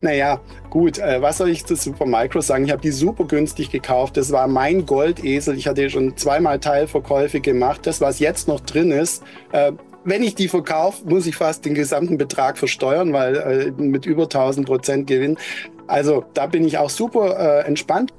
Naja, gut, was soll ich zu Supermicro sagen? Ich habe die super günstig gekauft. Das war mein Goldesel. Ich hatte schon zweimal Teilverkäufe gemacht. Das, was jetzt noch drin ist, wenn ich die verkaufe, muss ich fast den gesamten Betrag versteuern, weil mit über 1000% Gewinn. Also da bin ich auch super entspannt.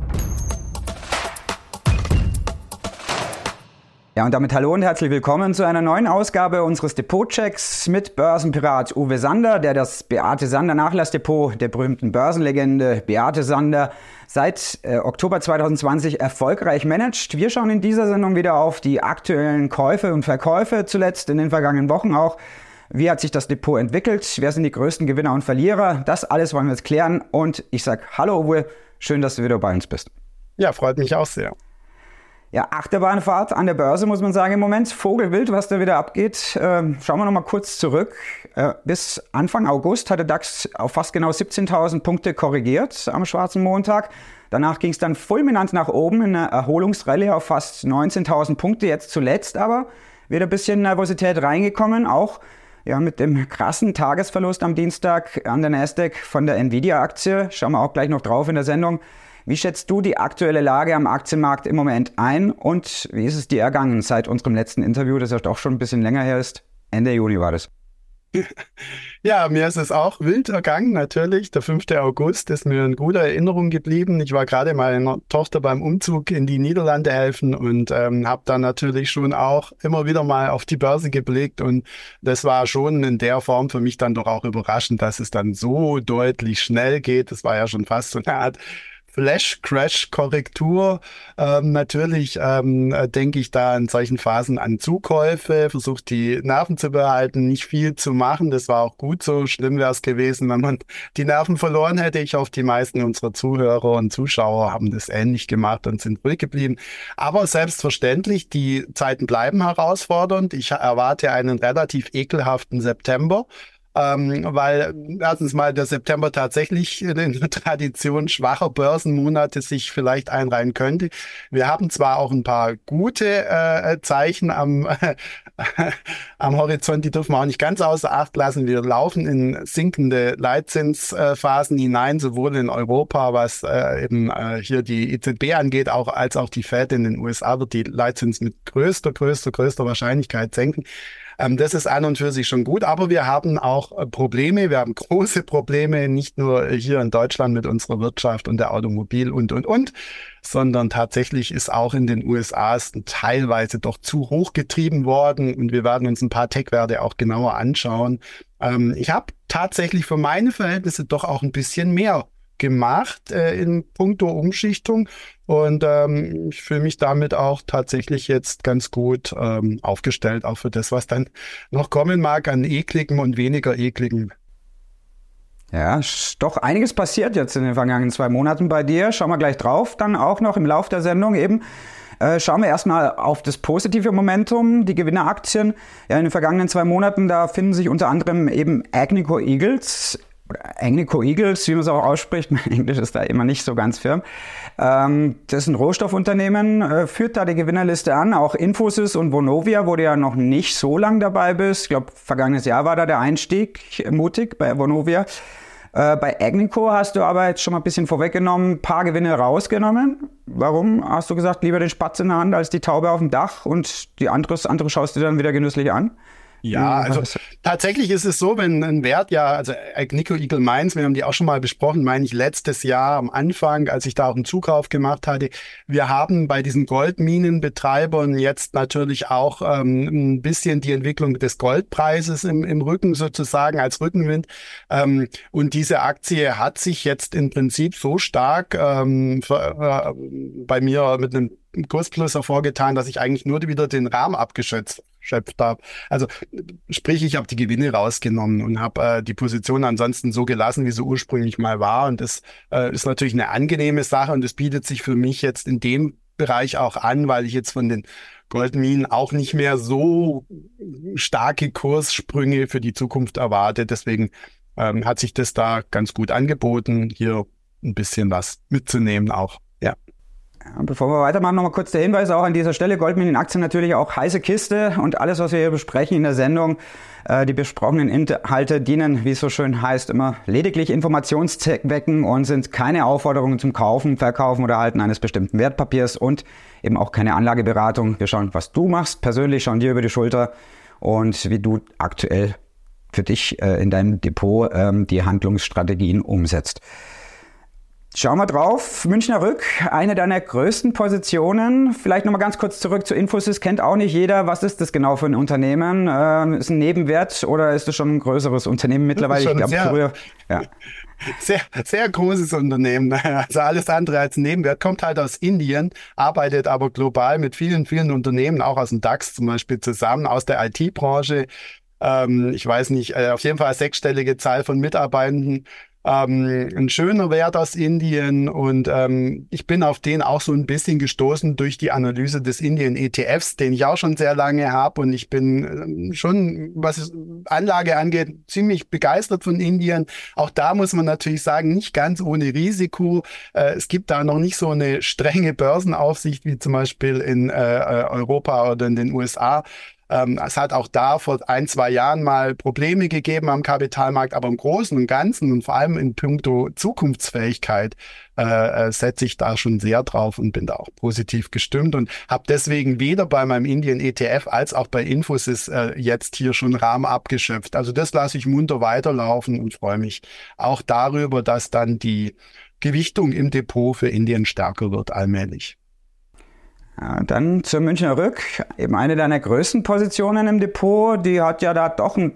Ja, und damit hallo und herzlich willkommen zu einer neuen Ausgabe unseres Depotchecks mit Börsenpirat Uwe Sander, der das Beate Sander Nachlassdepot der berühmten Börsenlegende Beate Sander seit Oktober 2020 erfolgreich managt. Wir schauen in dieser Sendung wieder auf die aktuellen Käufe und Verkäufe, zuletzt in den vergangenen Wochen auch. Wie hat sich das Depot entwickelt? Wer sind die größten Gewinner und Verlierer? Das alles wollen wir jetzt klären. Und ich sage hallo Uwe, schön, dass du wieder bei uns bist. Ja, freut mich auch sehr. Ja, Achterbahnfahrt an der Börse, muss man sagen, im Moment. Vogelwild, was da wieder abgeht. Schauen wir noch mal kurz zurück. Bis Anfang August hat der DAX auf fast genau 17.000 Punkte korrigiert am schwarzen Montag. Danach ging es dann fulminant nach oben in einer Erholungsrallye auf fast 19.000 Punkte. Jetzt zuletzt aber wieder ein bisschen Nervosität reingekommen. Auch ja, mit dem krassen Tagesverlust am Dienstag an der Nasdaq von der Nvidia-Aktie. Schauen wir auch gleich noch drauf in der Sendung. Wie schätzt du die aktuelle Lage am Aktienmarkt im Moment ein und wie ist es dir ergangen seit unserem letzten Interview, das ja doch schon ein bisschen länger her ist? Ende Juni war das. Ja, mir ist es auch wild ergangen, natürlich. Der 5. August ist mir in guter Erinnerung geblieben. Ich war gerade meiner Tochter beim Umzug in die Niederlande helfen und habe dann natürlich schon auch immer wieder mal auf die Börse geblickt. Und das war schon in der Form für mich dann doch auch überraschend, dass es dann so deutlich schnell geht. Das war ja schon fast so eine Art Flash-Crash-Korrektur. Natürlich denke ich da in solchen Phasen an Zukäufe, versucht die Nerven zu behalten, nicht viel zu machen. Das war auch gut so. Schlimm wäre es gewesen, wenn man die Nerven verloren hätte. Ich hoffe, die meisten unserer Zuhörer und Zuschauer haben das ähnlich gemacht und sind ruhig geblieben. Aber selbstverständlich, die Zeiten bleiben herausfordernd. Ich erwarte einen relativ ekelhaften September. Weil erstens mal der September tatsächlich in der Tradition schwacher Börsenmonate sich vielleicht einreihen könnte. Wir haben zwar auch ein paar gute Zeichen am Horizont, die dürfen wir auch nicht ganz außer Acht lassen. Wir laufen in sinkende Leitzinsphasen hinein, sowohl in Europa, was eben hier die EZB angeht, auch als auch die Fed in den USA wird die Leitzins mit größter Wahrscheinlichkeit senken. Das ist an und für sich schon gut, aber wir haben auch Probleme, wir haben große Probleme, nicht nur hier in Deutschland mit unserer Wirtschaft und der Automobil und, sondern tatsächlich ist auch in den USA teilweise doch zu hoch getrieben worden und wir werden uns ein paar Tech-Werte auch genauer anschauen. Ich habe tatsächlich für meine Verhältnisse doch auch ein bisschen mehr gemacht in puncto Umschichtung und ich fühle mich damit auch tatsächlich jetzt ganz gut aufgestellt, auch für das, was dann noch kommen mag an ekligem und weniger ekligem. Ja, doch einiges passiert jetzt in den vergangenen 2 Monaten bei dir. Schauen wir gleich drauf, dann auch noch im Lauf der Sendung eben. Schauen wir erstmal auf das positive Momentum, die Gewinneraktien. Ja, in den vergangenen 2 Monaten, da finden sich unter anderem eben Agnico Eagles, wie man es auch ausspricht, mein Englisch ist da immer nicht so ganz firm. Das ist ein Rohstoffunternehmen, führt da die Gewinnerliste an, auch Infosys und Vonovia, wo du ja noch nicht so lang dabei bist. Ich glaube, vergangenes Jahr war da der Einstieg mutig bei Vonovia. Bei Agnico hast du aber jetzt schon mal ein bisschen vorweggenommen, ein paar Gewinne rausgenommen. Warum hast du gesagt, lieber den Spatz in der Hand als die Taube auf dem Dach und die andere schaust du dann wieder genüsslich an? Ja, also tatsächlich ist es so, wenn ein Wert also Agnico Eagle Mines, wir haben die auch schon mal besprochen, meine ich letztes Jahr am Anfang, als ich da auch einen Zukauf gemacht hatte. Wir haben bei diesen Goldminenbetreibern jetzt natürlich auch ein bisschen die Entwicklung des Goldpreises im Rücken sozusagen als Rückenwind. Und diese Aktie hat sich jetzt im Prinzip so stark bei mir mit einem Kursplus hervorgetan, dass ich eigentlich nur wieder den Rahmen abgeschöpft habe. Also sprich, ich habe die Gewinne rausgenommen und habe die Position ansonsten so gelassen, wie sie ursprünglich mal war. Und das ist natürlich eine angenehme Sache und es bietet sich für mich jetzt in dem Bereich auch an, weil ich jetzt von den Goldminen auch nicht mehr so starke Kurssprünge für die Zukunft erwarte. Deswegen hat sich das da ganz gut angeboten, hier ein bisschen was mitzunehmen auch. Ja. Bevor wir weitermachen, nochmal kurz der Hinweis auch an dieser Stelle. Goldminenaktien natürlich auch heiße Kiste und alles, was wir hier besprechen in der Sendung, die besprochenen Inhalte dienen, wie es so schön heißt, immer lediglich Informationszwecken und sind keine Aufforderungen zum Kaufen, Verkaufen oder Halten eines bestimmten Wertpapiers und eben auch keine Anlageberatung. Wir schauen, was du machst, persönlich schauen dir über die Schulter und wie du aktuell für dich in deinem Depot die Handlungsstrategien umsetzt. Schauen wir drauf. Münchner Rück, eine deiner größten Positionen. Vielleicht nochmal ganz kurz zurück zu Infosys. Kennt auch nicht jeder. Was ist das genau für ein Unternehmen? Ist ein Nebenwert oder ist es schon ein größeres Unternehmen mittlerweile? Ich glaube, früher. Ja. Sehr, sehr großes Unternehmen. Also alles andere als Nebenwert. Kommt halt aus Indien, arbeitet aber global mit vielen, vielen Unternehmen, auch aus dem DAX zum Beispiel zusammen, aus der IT-Branche. Ich weiß nicht, auf jeden Fall sechsstellige Zahl von Mitarbeitenden. Ein schöner Wert aus Indien und ich bin auf den auch so ein bisschen gestoßen durch die Analyse des Indien-ETFs, den ich auch schon sehr lange habe und ich bin schon, was Anlage angeht, ziemlich begeistert von Indien. Auch da muss man natürlich sagen, nicht ganz ohne Risiko. Es gibt da noch nicht so eine strenge Börsenaufsicht wie zum Beispiel in Europa oder in den USA. Es hat auch da vor 1-2 Jahren mal Probleme gegeben am Kapitalmarkt, aber im Großen und Ganzen und vor allem in puncto Zukunftsfähigkeit setze ich da schon sehr drauf und bin da auch positiv gestimmt und habe deswegen weder bei meinem Indien ETF als auch bei Infosys jetzt hier schon Rahmen abgeschöpft. Also das lasse ich munter weiterlaufen und freue mich auch darüber, dass dann die Gewichtung im Depot für Indien stärker wird allmählich. Ja, dann zur Münchner Rück, eben eine deiner größten Positionen im Depot, die hat ja da doch einen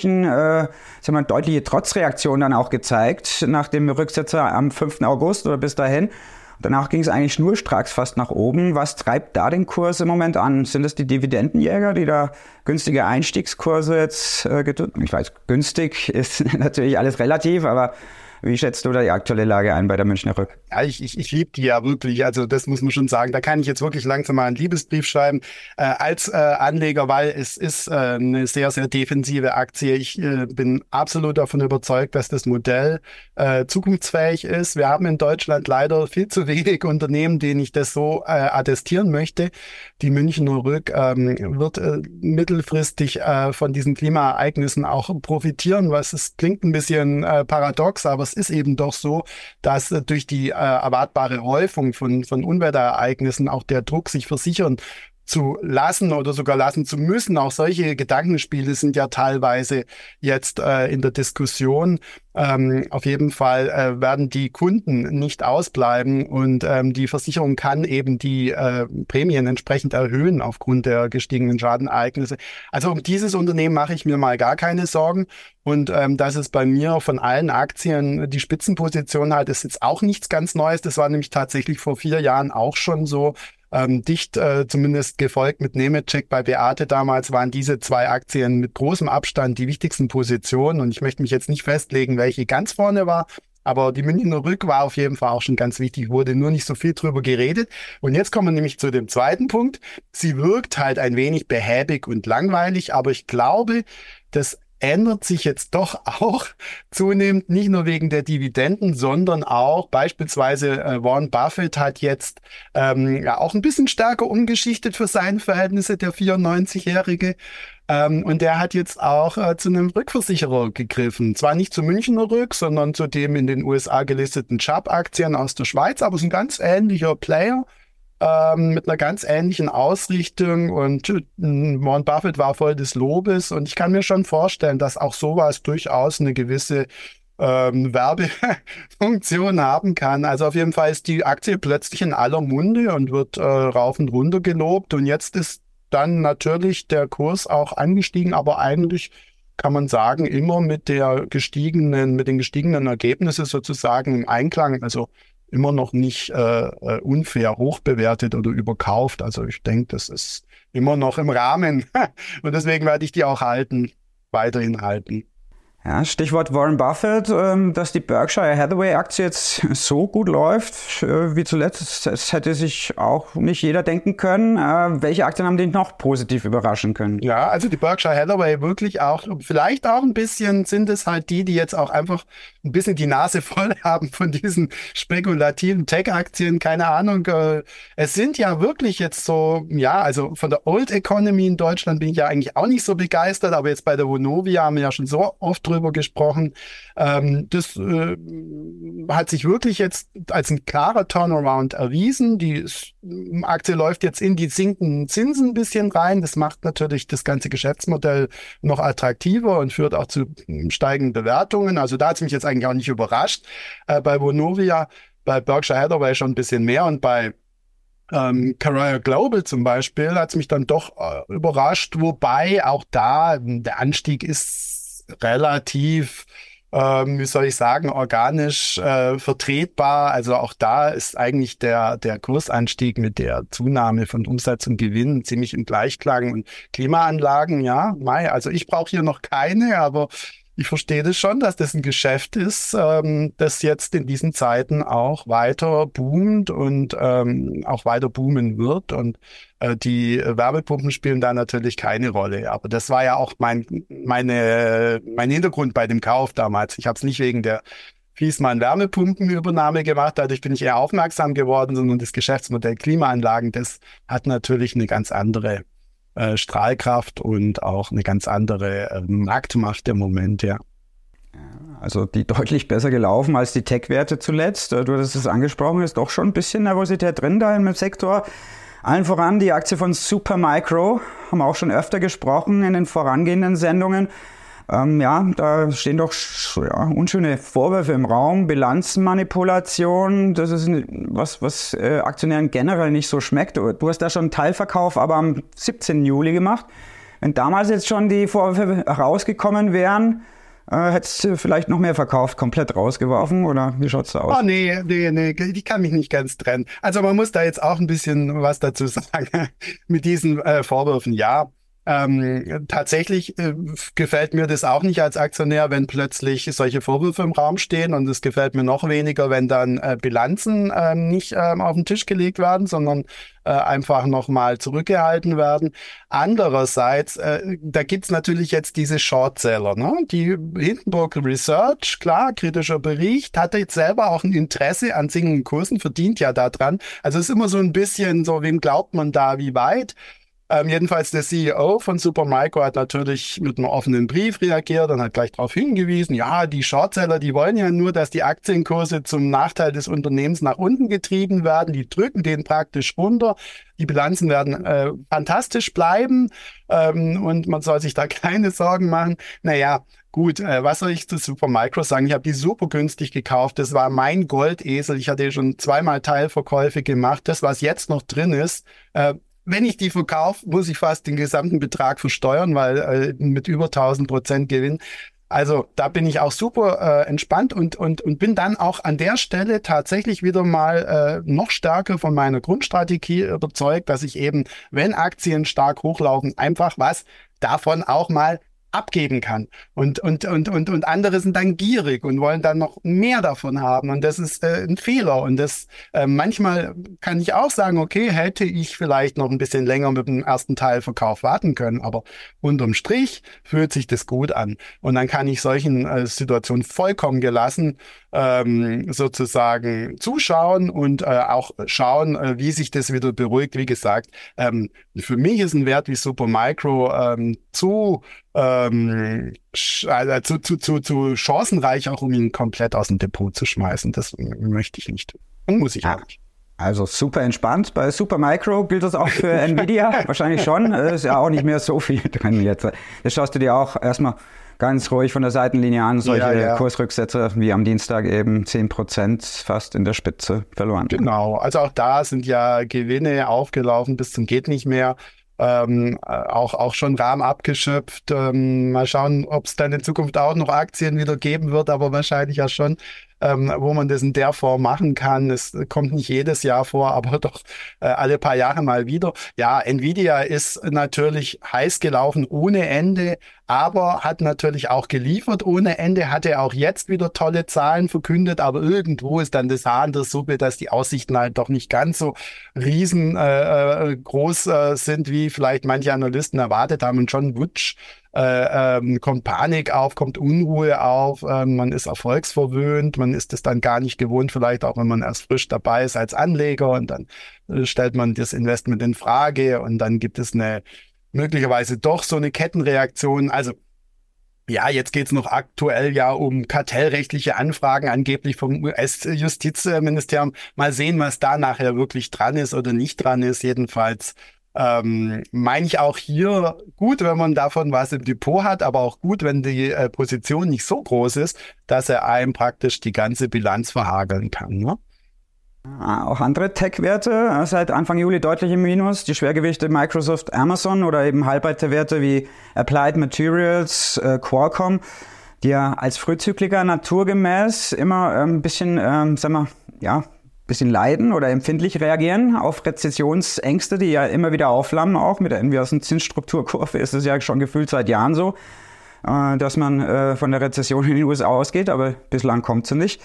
deutliche Trotzreaktion dann auch gezeigt, nach dem Rücksetzer am 5. August oder bis dahin. Danach ging es eigentlich schnurstracks fast nach oben. Was treibt da den Kurs im Moment an? Sind es die Dividendenjäger, die da günstige Einstiegskurse jetzt ich weiß, günstig ist natürlich alles relativ, aber wie schätzt du da die aktuelle Lage ein bei der Münchner Rück? Ja, ich liebe die ja wirklich, also das muss man schon sagen. Da kann ich jetzt wirklich langsam mal einen Liebesbrief schreiben als Anleger, weil es ist eine sehr, sehr defensive Aktie. Ich bin absolut davon überzeugt, dass das Modell zukunftsfähig ist. Wir haben in Deutschland leider viel zu wenig Unternehmen, denen ich das so attestieren möchte. Die Münchner Rück wird mittelfristig von diesen Klimaereignissen auch profitieren, was es klingt ein bisschen paradox, aber es ist eben doch so, dass durch die erwartbare Häufung von Unwetterereignissen auch der Druck, sich versichern zu lassen oder sogar lassen zu müssen. Auch solche Gedankenspiele sind ja teilweise jetzt in der Diskussion. Auf jeden Fall werden die Kunden nicht ausbleiben und die Versicherung kann eben die Prämien entsprechend erhöhen aufgrund der gestiegenen Schadenereignisse. Also um dieses Unternehmen mache ich mir mal gar keine Sorgen. Und dass es bei mir von allen Aktien die Spitzenposition hat, ist jetzt auch nichts ganz Neues. Das war nämlich tatsächlich vor 4 Jahren auch schon so. Dicht zumindest gefolgt mit Nemetschek bei Beate damals waren diese 2 Aktien mit großem Abstand die wichtigsten Positionen und ich möchte mich jetzt nicht festlegen, welche ganz vorne war, aber die Münchner Rück war auf jeden Fall auch schon ganz wichtig, wurde nur nicht so viel drüber geredet und jetzt kommen wir nämlich zu dem zweiten Punkt. Sie wirkt halt ein wenig behäbig und langweilig, aber ich glaube, das ändert sich jetzt doch auch zunehmend, nicht nur wegen der Dividenden, sondern auch beispielsweise Warren Buffett hat jetzt ja auch ein bisschen stärker umgeschichtet für seine Verhältnisse, der 94-Jährige. Und der hat jetzt auch zu einem Rückversicherer gegriffen. Zwar nicht zu Münchner Rück, sondern zu dem in den USA gelisteten Chubb-Aktien aus der Schweiz, aber es ist ein ganz ähnlicher Player. Mit einer ganz ähnlichen Ausrichtung und Warren Buffett war voll des Lobes und ich kann mir schon vorstellen, dass auch sowas durchaus eine gewisse Werbefunktion haben kann. Also auf jeden Fall ist die Aktie plötzlich in aller Munde und wird rauf und runter gelobt und jetzt ist dann natürlich der Kurs auch angestiegen, aber eigentlich kann man sagen, immer mit den gestiegenen Ergebnissen sozusagen im Einklang, also immer noch nicht unfair hoch bewertet oder überkauft. Also ich denke, das ist immer noch im Rahmen. Und deswegen werde ich die auch weiterhin halten. Ja, Stichwort Warren Buffett, dass die Berkshire Hathaway-Aktie jetzt so gut läuft wie zuletzt, das hätte sich auch nicht jeder denken können. Welche Aktien haben dich noch positiv überraschen können? Ja, also die Berkshire Hathaway wirklich auch, vielleicht auch ein bisschen sind es halt die jetzt auch einfach ein bisschen die Nase voll haben von diesen spekulativen Tech-Aktien, keine Ahnung. Es sind ja wirklich jetzt so, ja, also von der Old Economy in Deutschland bin ich ja eigentlich auch nicht so begeistert, aber jetzt bei der Vonovia haben wir ja schon so oft drüber gesprochen. Das hat sich wirklich jetzt als ein klarer Turnaround erwiesen. Die Aktie läuft jetzt in die sinkenden Zinsen ein bisschen rein. Das macht natürlich das ganze Geschäftsmodell noch attraktiver und führt auch zu steigenden Bewertungen. Also da hat es mich jetzt eigentlich auch nicht überrascht. Bei Vonovia, bei Berkshire Hathaway schon ein bisschen mehr und bei Carrier Global zum Beispiel hat es mich dann doch überrascht, wobei auch da der Anstieg ist relativ, wie soll ich sagen, organisch vertretbar. Also auch da ist eigentlich der Kursanstieg mit der Zunahme von Umsatz und Gewinn ziemlich im Gleichklang. Und Klimaanlagen, ja, also ich brauche hier noch keine, aber ich verstehe das schon, dass das ein Geschäft ist, das jetzt in diesen Zeiten auch weiter boomt und auch weiter boomen wird. Und die Wärmepumpen spielen da natürlich keine Rolle. Aber das war ja auch mein Hintergrund bei dem Kauf damals. Ich habe es nicht wegen der Viessmann Wärmepumpenübernahme gemacht, dadurch bin ich eher aufmerksam geworden, sondern das Geschäftsmodell Klimaanlagen, das hat natürlich eine ganz andere Strahlkraft und auch eine ganz andere Marktmacht im Moment, ja. Also die deutlich besser gelaufen als die Tech-Werte zuletzt. Du hattest es angesprochen, ist doch schon ein bisschen Nervosität drin da im Sektor. Allen voran die Aktie von Supermicro, haben wir auch schon öfter gesprochen in den vorangehenden Sendungen. Da stehen doch unschöne Vorwürfe im Raum. Bilanzmanipulation, das ist was Aktionären generell nicht so schmeckt. Du hast da schon einen Teilverkauf, aber am 17. Juli gemacht. Wenn damals jetzt schon die Vorwürfe rausgekommen wären, hättest du vielleicht noch mehr verkauft, komplett rausgeworfen oder wie schaut's da aus? Oh nee, die kann mich nicht ganz trennen. Also man muss da jetzt auch ein bisschen was dazu sagen mit diesen Vorwürfen. Ja, tatsächlich gefällt mir das auch nicht als Aktionär, wenn plötzlich solche Vorwürfe im Raum stehen, und es gefällt mir noch weniger, wenn dann Bilanzen nicht auf den Tisch gelegt werden, sondern einfach nochmal zurückgehalten werden. Andererseits, da gibt's natürlich jetzt diese Shortseller, ne? Die Hindenburg Research, klar, kritischer Bericht, hatte jetzt selber auch ein Interesse an sinkenden Kursen, verdient ja daran. Also es ist immer so ein bisschen so, wem glaubt man da, wie weit? Jedenfalls der CEO von Supermicro hat natürlich mit einem offenen Brief reagiert und hat gleich darauf hingewiesen, ja, die Shortseller, die wollen ja nur, dass die Aktienkurse zum Nachteil des Unternehmens nach unten getrieben werden. Die drücken den praktisch runter. Die Bilanzen werden fantastisch bleiben und man soll sich da keine Sorgen machen. Naja, gut, was soll ich zu Supermicro sagen? Ich habe die super günstig gekauft. Das war mein Goldesel. Ich hatte schon 2-mal Teilverkäufe gemacht. Das, was jetzt noch drin ist, wenn ich die verkaufe, muss ich fast den gesamten Betrag versteuern, weil mit über 1000% Gewinn. Also da bin ich auch super entspannt und bin dann auch an der Stelle tatsächlich wieder mal noch stärker von meiner Grundstrategie überzeugt, dass ich eben, wenn Aktien stark hochlaufen, einfach was davon auch mal abgeben kann. Und andere sind dann gierig und wollen dann noch mehr davon haben. Und das ist ein Fehler. Und das manchmal kann ich auch sagen, okay, hätte ich vielleicht noch ein bisschen länger mit dem ersten Teilverkauf warten können. Aber unterm Strich fühlt sich das gut an. Und dann kann ich solchen Situationen vollkommen gelassen sozusagen zuschauen und auch schauen, wie sich das wieder beruhigt. Wie gesagt, für mich ist ein Wert wie Supermicro zu chancenreich, auch um ihn komplett aus dem Depot zu schmeißen. Das möchte ich nicht und muss ich auch nicht. Also super entspannt. Bei Supermicro gilt das auch für Nvidia? Wahrscheinlich schon. Ist ja auch nicht mehr so viel drin jetzt. Das schaust du dir auch erstmal ganz ruhig von der Seitenlinie an. Solche Kursrücksätze wie am Dienstag eben 10% fast in der Spitze verloren. Genau. Also auch da sind ja Gewinne aufgelaufen bis zum geht nicht mehr. Auch schon Rahmen abgeschöpft. Mal schauen, ob es dann in Zukunft auch noch Aktien wieder geben wird, aber wahrscheinlich ja schon. wo man das in der Form machen kann. Es kommt nicht jedes Jahr vor, aber doch alle paar Jahre mal wieder. Ja, Nvidia ist natürlich heiß gelaufen ohne Ende, aber hat natürlich auch geliefert ohne Ende, hatte auch jetzt wieder tolle Zahlen verkündet, aber irgendwo ist dann das Haar in der Suppe, dass die Aussichten halt doch nicht ganz so riesengroß sind, wie vielleicht manche Analysten erwartet haben. Und John Wutsch kommt Panik auf, kommt Unruhe auf, man ist erfolgsverwöhnt, man ist es dann gar nicht gewohnt, vielleicht auch wenn man erst frisch dabei ist als Anleger und dann stellt man das Investment in Frage und dann gibt es eine möglicherweise doch so eine Kettenreaktion. Also ja, jetzt geht's noch aktuell ja um kartellrechtliche Anfragen, angeblich vom US-Justizministerium. Mal sehen, was da nachher wirklich dran ist oder nicht dran ist. Jedenfalls meine ich auch hier gut, wenn man davon was im Depot hat, aber auch gut, wenn die Position nicht so groß ist, dass er einem praktisch die ganze Bilanz verhageln kann. Ne? Auch andere Tech-Werte seit Anfang Juli deutlich im Minus. Die Schwergewichte Microsoft, Amazon oder eben Halbleiterwerte wie Applied Materials, Qualcomm, die ja als Frühzykliker naturgemäß immer ein bisschen, bisschen leiden oder empfindlich reagieren auf Rezessionsängste, die ja immer wieder aufflammen. Auch mit der inversen Zinsstrukturkurve ist es ja schon gefühlt seit Jahren so, dass man von der Rezession in den USA ausgeht, aber bislang kommt sie nicht.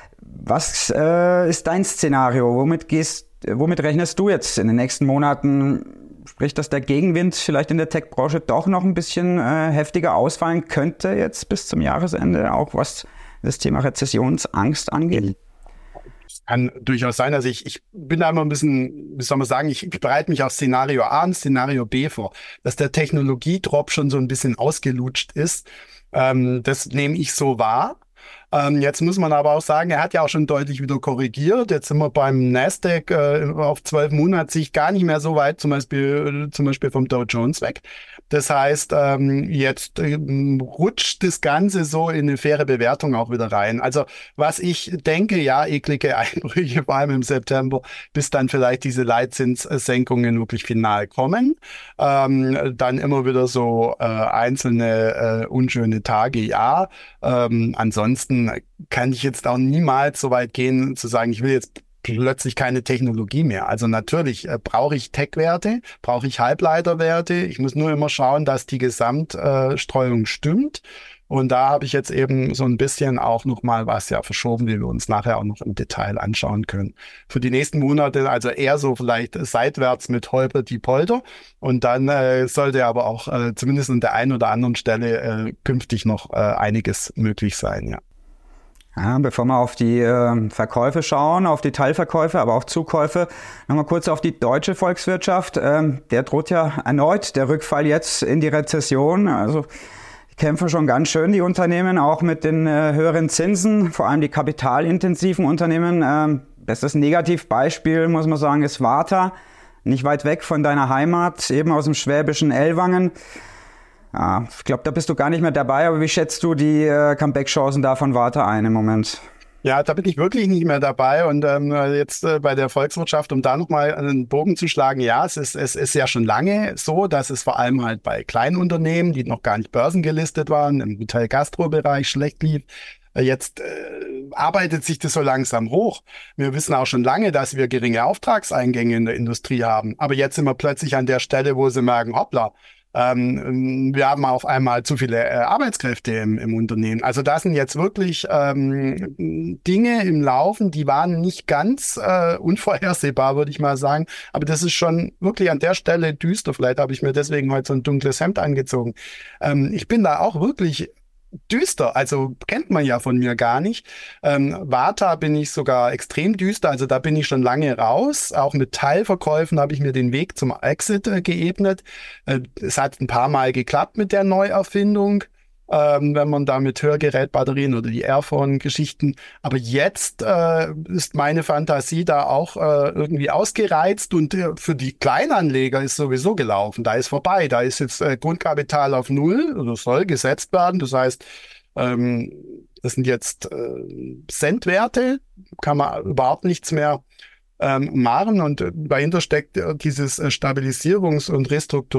Was ist dein Szenario? Womit rechnest du jetzt in den nächsten Monaten? Sprich, dass der Gegenwind vielleicht in der Tech-Branche doch noch ein bisschen heftiger ausfallen könnte jetzt bis zum Jahresende, auch was das Thema Rezessionsangst angeht? Kann durchaus sein. Also ich bin da immer ein bisschen, wie soll man sagen, ich bereite mich auf Szenario A und Szenario B vor, dass der Technologiedrop schon so ein bisschen ausgelutscht ist. Das nehme ich so wahr. Jetzt muss man aber auch sagen, er hat ja auch schon deutlich wieder korrigiert. Jetzt sind wir beim Nasdaq auf 12 Monatssicht gar nicht mehr so weit, zum Beispiel vom Dow Jones weg. Das heißt, jetzt rutscht das Ganze so in eine faire Bewertung auch wieder rein. Also was ich denke, ja, eklige Einbrüche, vor allem im September, bis dann vielleicht diese Leitzinssenkungen wirklich final kommen. Dann immer wieder so einzelne unschöne Tage, ja. Ansonsten kann ich jetzt auch niemals so weit gehen, zu sagen, ich will jetzt plötzlich keine Technologie mehr. Also natürlich brauche ich Tech-Werte, brauche ich Halbleiterwerte. Ich muss nur immer schauen, dass die Gesamtstreuung stimmt. Und da habe ich jetzt eben so ein bisschen auch nochmal was ja verschoben, wie wir uns nachher auch noch im Detail anschauen können. Für die nächsten Monate also eher so vielleicht seitwärts mit Holper-die-Polter. Und dann sollte aber auch zumindest an der einen oder anderen Stelle künftig noch einiges möglich sein, ja. Ja, bevor wir auf die Verkäufe schauen, auf die Teilverkäufe, aber auch Zukäufe, nochmal kurz auf die deutsche Volkswirtschaft. Der droht ja erneut, der Rückfall jetzt in die Rezession. Also die kämpfen schon ganz schön, die Unternehmen, auch mit den höheren Zinsen, vor allem die kapitalintensiven Unternehmen. Bestes Negativbeispiel, muss man sagen, ist Varta, nicht weit weg von deiner Heimat, eben aus dem schwäbischen Ellwangen. Ja, ich glaube, da bist du gar nicht mehr dabei, aber wie schätzt du die Comeback-Chancen da von Varta ein im Moment? Ja, da bin ich wirklich nicht mehr dabei und jetzt bei der Volkswirtschaft, um da nochmal einen Bogen zu schlagen, ja, es ist ja schon lange so, dass es vor allem halt bei kleinen Unternehmen, die noch gar nicht börsengelistet waren, im Hotel-Gastro-Bereich schlecht lief. Jetzt arbeitet sich das so langsam hoch. Wir wissen auch schon lange, dass wir geringe Auftragseingänge in der Industrie haben, aber jetzt sind wir plötzlich an der Stelle, wo sie merken, hoppla, wir haben auf einmal zu viele Arbeitskräfte im Unternehmen. Also da sind jetzt wirklich Dinge im Laufen, die waren nicht ganz unvorhersehbar, würde ich mal sagen. Aber das ist schon wirklich an der Stelle düster. Vielleicht habe ich mir deswegen heute so ein dunkles Hemd angezogen. Ich bin da auch wirklich düster, also kennt man ja von mir gar nicht. Varta bin ich sogar extrem düster, also da bin ich schon lange raus. Auch mit Teilverkäufen habe ich mir den Weg zum Exit geebnet. Es hat ein paar Mal geklappt mit der Neuerfindung, wenn man da mit Hörgerätbatterien oder die Airphone-Geschichten. Aber jetzt ist meine Fantasie da auch irgendwie ausgereizt und für die Kleinanleger ist sowieso gelaufen. Da ist vorbei. Da ist jetzt Grundkapital auf Null oder soll gesetzt werden. Das heißt, das sind jetzt Centwerte, kann man überhaupt nichts mehr machen. Und dahinter steckt dieses Stabilisierungs- und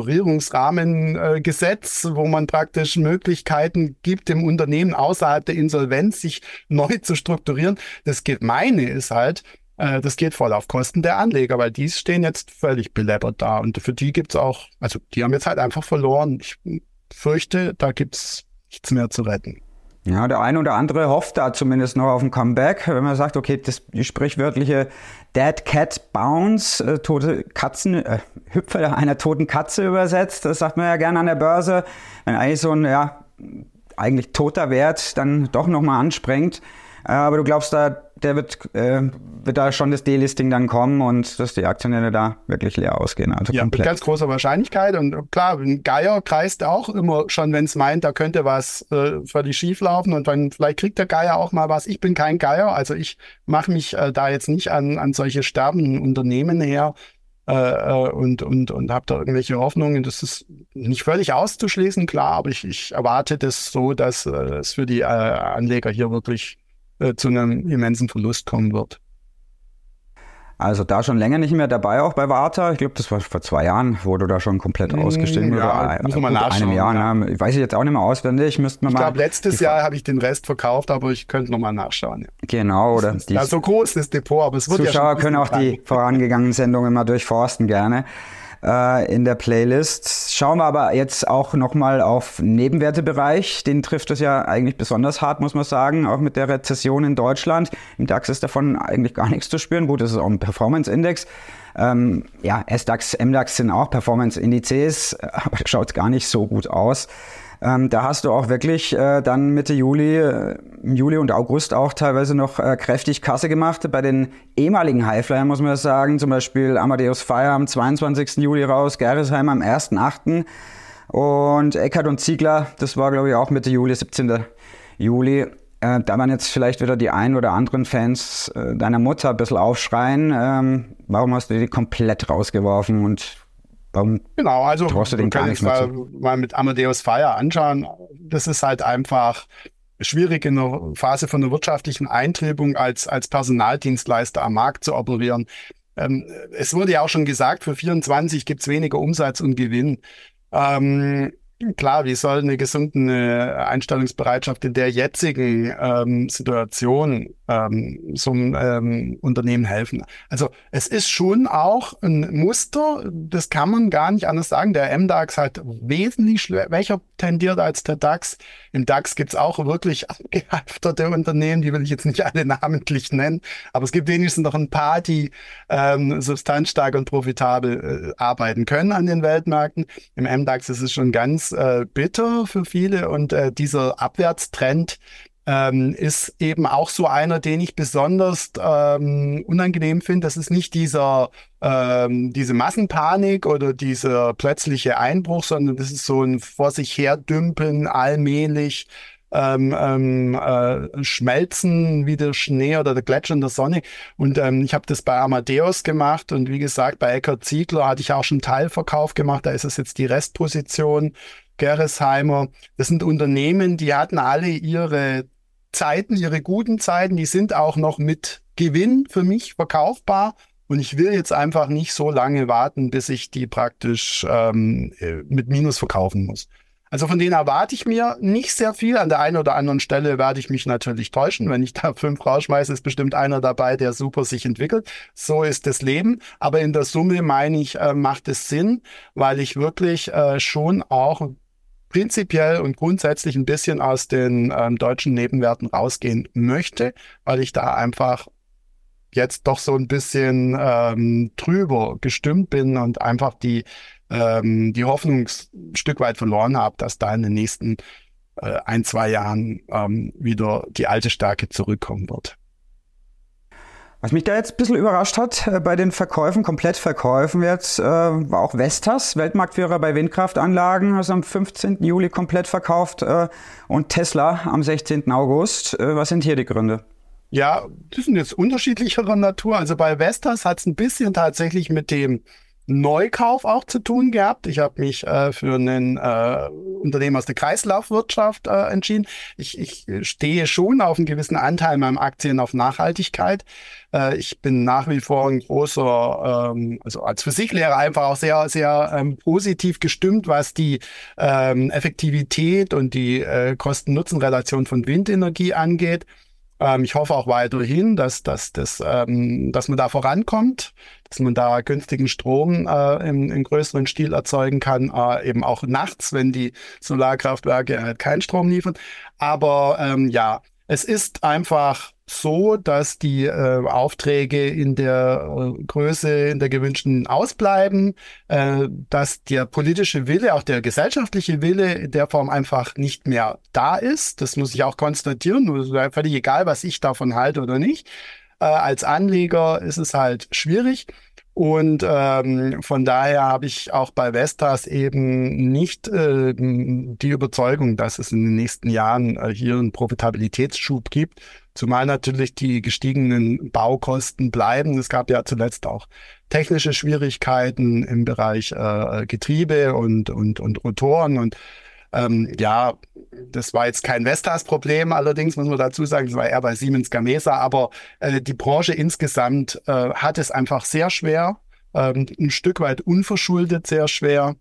Restrukturierungsrahmengesetz, wo man praktisch Möglichkeiten gibt, dem Unternehmen außerhalb der Insolvenz sich neu zu strukturieren. Das Gemeine ist halt, das geht voll auf Kosten der Anleger, weil die stehen jetzt völlig beleppert da. Und für die gibt's auch, also die haben jetzt halt einfach verloren. Ich fürchte, da gibt's nichts mehr zu retten. Ja, der eine oder andere hofft da zumindest noch auf ein Comeback, wenn man sagt, okay, die sprichwörtliche Dead Cat Bounce, tote Katzen, Hüpfer einer toten Katze übersetzt, das sagt man ja gerne an der Börse, wenn eigentlich so ein, eigentlich toter Wert dann doch nochmal anspringt. Aber du glaubst, der wird da schon das Delisting dann kommen und dass die Aktionäre da wirklich leer ausgehen. Also ja, komplett. Mit ganz großer Wahrscheinlichkeit. Und klar, ein Geier kreist auch immer schon, wenn es meint, da könnte was völlig schief laufen. Und dann vielleicht kriegt der Geier auch mal was. Ich bin kein Geier, also ich mache mich da jetzt nicht an solche sterbenden Unternehmen her und habe da irgendwelche Hoffnungen. Das ist nicht völlig auszuschließen, klar, aber ich erwarte das so, dass es für die Anleger hier wirklich zu einem immensen Verlust kommen wird. Also da schon länger nicht mehr dabei, auch bei Warta. Ich glaube, das war vor 2 Jahren, wo du da schon komplett ausgestiegen ja, oder müssen wir mal nachschauen. Einem Jahr, ja. Weiß ich jetzt auch nicht mehr auswendig. Ich glaube, letztes Jahr habe ich den Rest verkauft, aber ich könnte nochmal nachschauen. Ja. Genau. Oder ja, so groß das Depot, aber es wird Zuschauer ja schon können auch die vorangegangenen Sendungen mal durchforsten gerne in der Playlist. Schauen wir aber jetzt auch nochmal auf Nebenwertebereich. Den trifft es ja eigentlich besonders hart, muss man sagen, auch mit der Rezession in Deutschland. Im DAX ist davon eigentlich gar nichts zu spüren. Gut, das ist auch ein Performance-Index. SDAX, MDAX sind auch Performance-Indizes, aber das schaut gar nicht so gut aus. Da hast du auch wirklich dann Mitte Juli, im Juli und August auch teilweise noch kräftig Kasse gemacht. Bei den ehemaligen Highflyern muss man sagen, zum Beispiel Amadeus Fire am 22. Juli raus, Gerresheimer am 1.8. und Eckert und Ziegler, das war glaube ich auch Mitte Juli, 17. Juli. Da waren jetzt vielleicht wieder die ein oder anderen Fans deiner Mutter ein bisschen aufschreien. Warum hast du die komplett rausgeworfen und genau, also wir können jetzt mal mit Amadeus Fire anschauen. Das ist halt einfach schwierig in einer Phase von einer wirtschaftlichen Eintrübung als Personaldienstleister am Markt zu operieren. Es wurde ja auch schon gesagt, für 24 gibt es weniger Umsatz und Gewinn. Klar, wie soll eine gesunde Einstellungsbereitschaft in der jetzigen Situation so einem Unternehmen helfen? Also es ist schon auch ein Muster, das kann man gar nicht anders sagen. Der MDAX hat wesentlich schwächer tendiert als der DAX. Im DAX gibt's auch wirklich abgehalfterte Unternehmen, die will ich jetzt nicht alle namentlich nennen, aber es gibt wenigstens noch ein paar, die substanzstark und profitabel arbeiten können an den Weltmärkten. Im MDAX ist es schon ganz bitter für viele und dieser Abwärtstrend ist eben auch so einer, den ich besonders unangenehm finde. Das ist nicht diese Massenpanik oder dieser plötzliche Einbruch, sondern das ist so ein vor sich herdümpeln, allmählich schmelzen wie der Schnee oder der Gletscher in der Sonne. Und ich habe das bei Amadeus gemacht und wie gesagt, bei Eckert Ziegler hatte ich auch schon Teilverkauf gemacht. Da ist es jetzt die Restposition. Gerresheimer, das sind Unternehmen, die hatten alle ihre Zeiten, ihre guten Zeiten, die sind auch noch mit Gewinn für mich verkaufbar und ich will jetzt einfach nicht so lange warten, bis ich die praktisch mit Minus verkaufen muss. Also von denen erwarte ich mir nicht sehr viel. An der einen oder anderen Stelle werde ich mich natürlich täuschen. Wenn ich da 5 rausschmeiße, ist bestimmt einer dabei, der super sich entwickelt. So ist das Leben. Aber in der Summe, meine ich, macht es Sinn, weil ich wirklich schon auch prinzipiell und grundsätzlich ein bisschen aus den deutschen Nebenwerten rausgehen möchte, weil ich da einfach jetzt doch so ein bisschen trüber gestimmt bin und einfach die Hoffnung ein Stück weit verloren habe, dass da in den nächsten 1-2 Jahren wieder die alte Stärke zurückkommen wird. Was mich da jetzt ein bisschen überrascht hat bei den Verkäufen, Komplettverkäufen jetzt, war auch Vestas, Weltmarktführer bei Windkraftanlagen, also am 15. Juli komplett verkauft und Tesla am 16. August. Was sind hier die Gründe? Ja, die sind jetzt unterschiedlicherer Natur. Also bei Vestas hat es ein bisschen tatsächlich mit dem Neukauf auch zu tun gehabt. Ich habe mich für einen Unternehmen aus der Kreislaufwirtschaft entschieden. Ich stehe schon auf einen gewissen Anteil in meinen Aktien auf Nachhaltigkeit. Ich bin nach wie vor ein großer, also als Physiklehrer einfach auch sehr, sehr positiv gestimmt, was die Effektivität und die Kosten-Nutzen-Relation von Windenergie angeht. Ich hoffe auch weiterhin, dass man da vorankommt, dass man da günstigen Strom im größeren Stil erzeugen kann, eben auch nachts, wenn die Solarkraftwerke halt keinen Strom liefern. Aber ja, es ist einfach so, dass die Aufträge in der Größe, in der gewünschten ausbleiben, dass der politische Wille, auch der gesellschaftliche Wille in der Form einfach nicht mehr da ist. Das muss ich auch konstatieren. Es ist völlig egal, was ich davon halte oder nicht. Als Anleger ist es halt schwierig. Und von daher habe ich auch bei Vestas eben nicht die Überzeugung, dass es in den nächsten Jahren hier einen Profitabilitätsschub gibt, zumal natürlich die gestiegenen Baukosten bleiben. Es gab ja zuletzt auch technische Schwierigkeiten im Bereich Getriebe und Rotoren und ja, das war jetzt kein Vestas-Problem, allerdings muss man dazu sagen, das war eher bei Siemens Gamesa, aber die Branche insgesamt hat es einfach sehr schwer, ein Stück weit unverschuldet sehr schwer,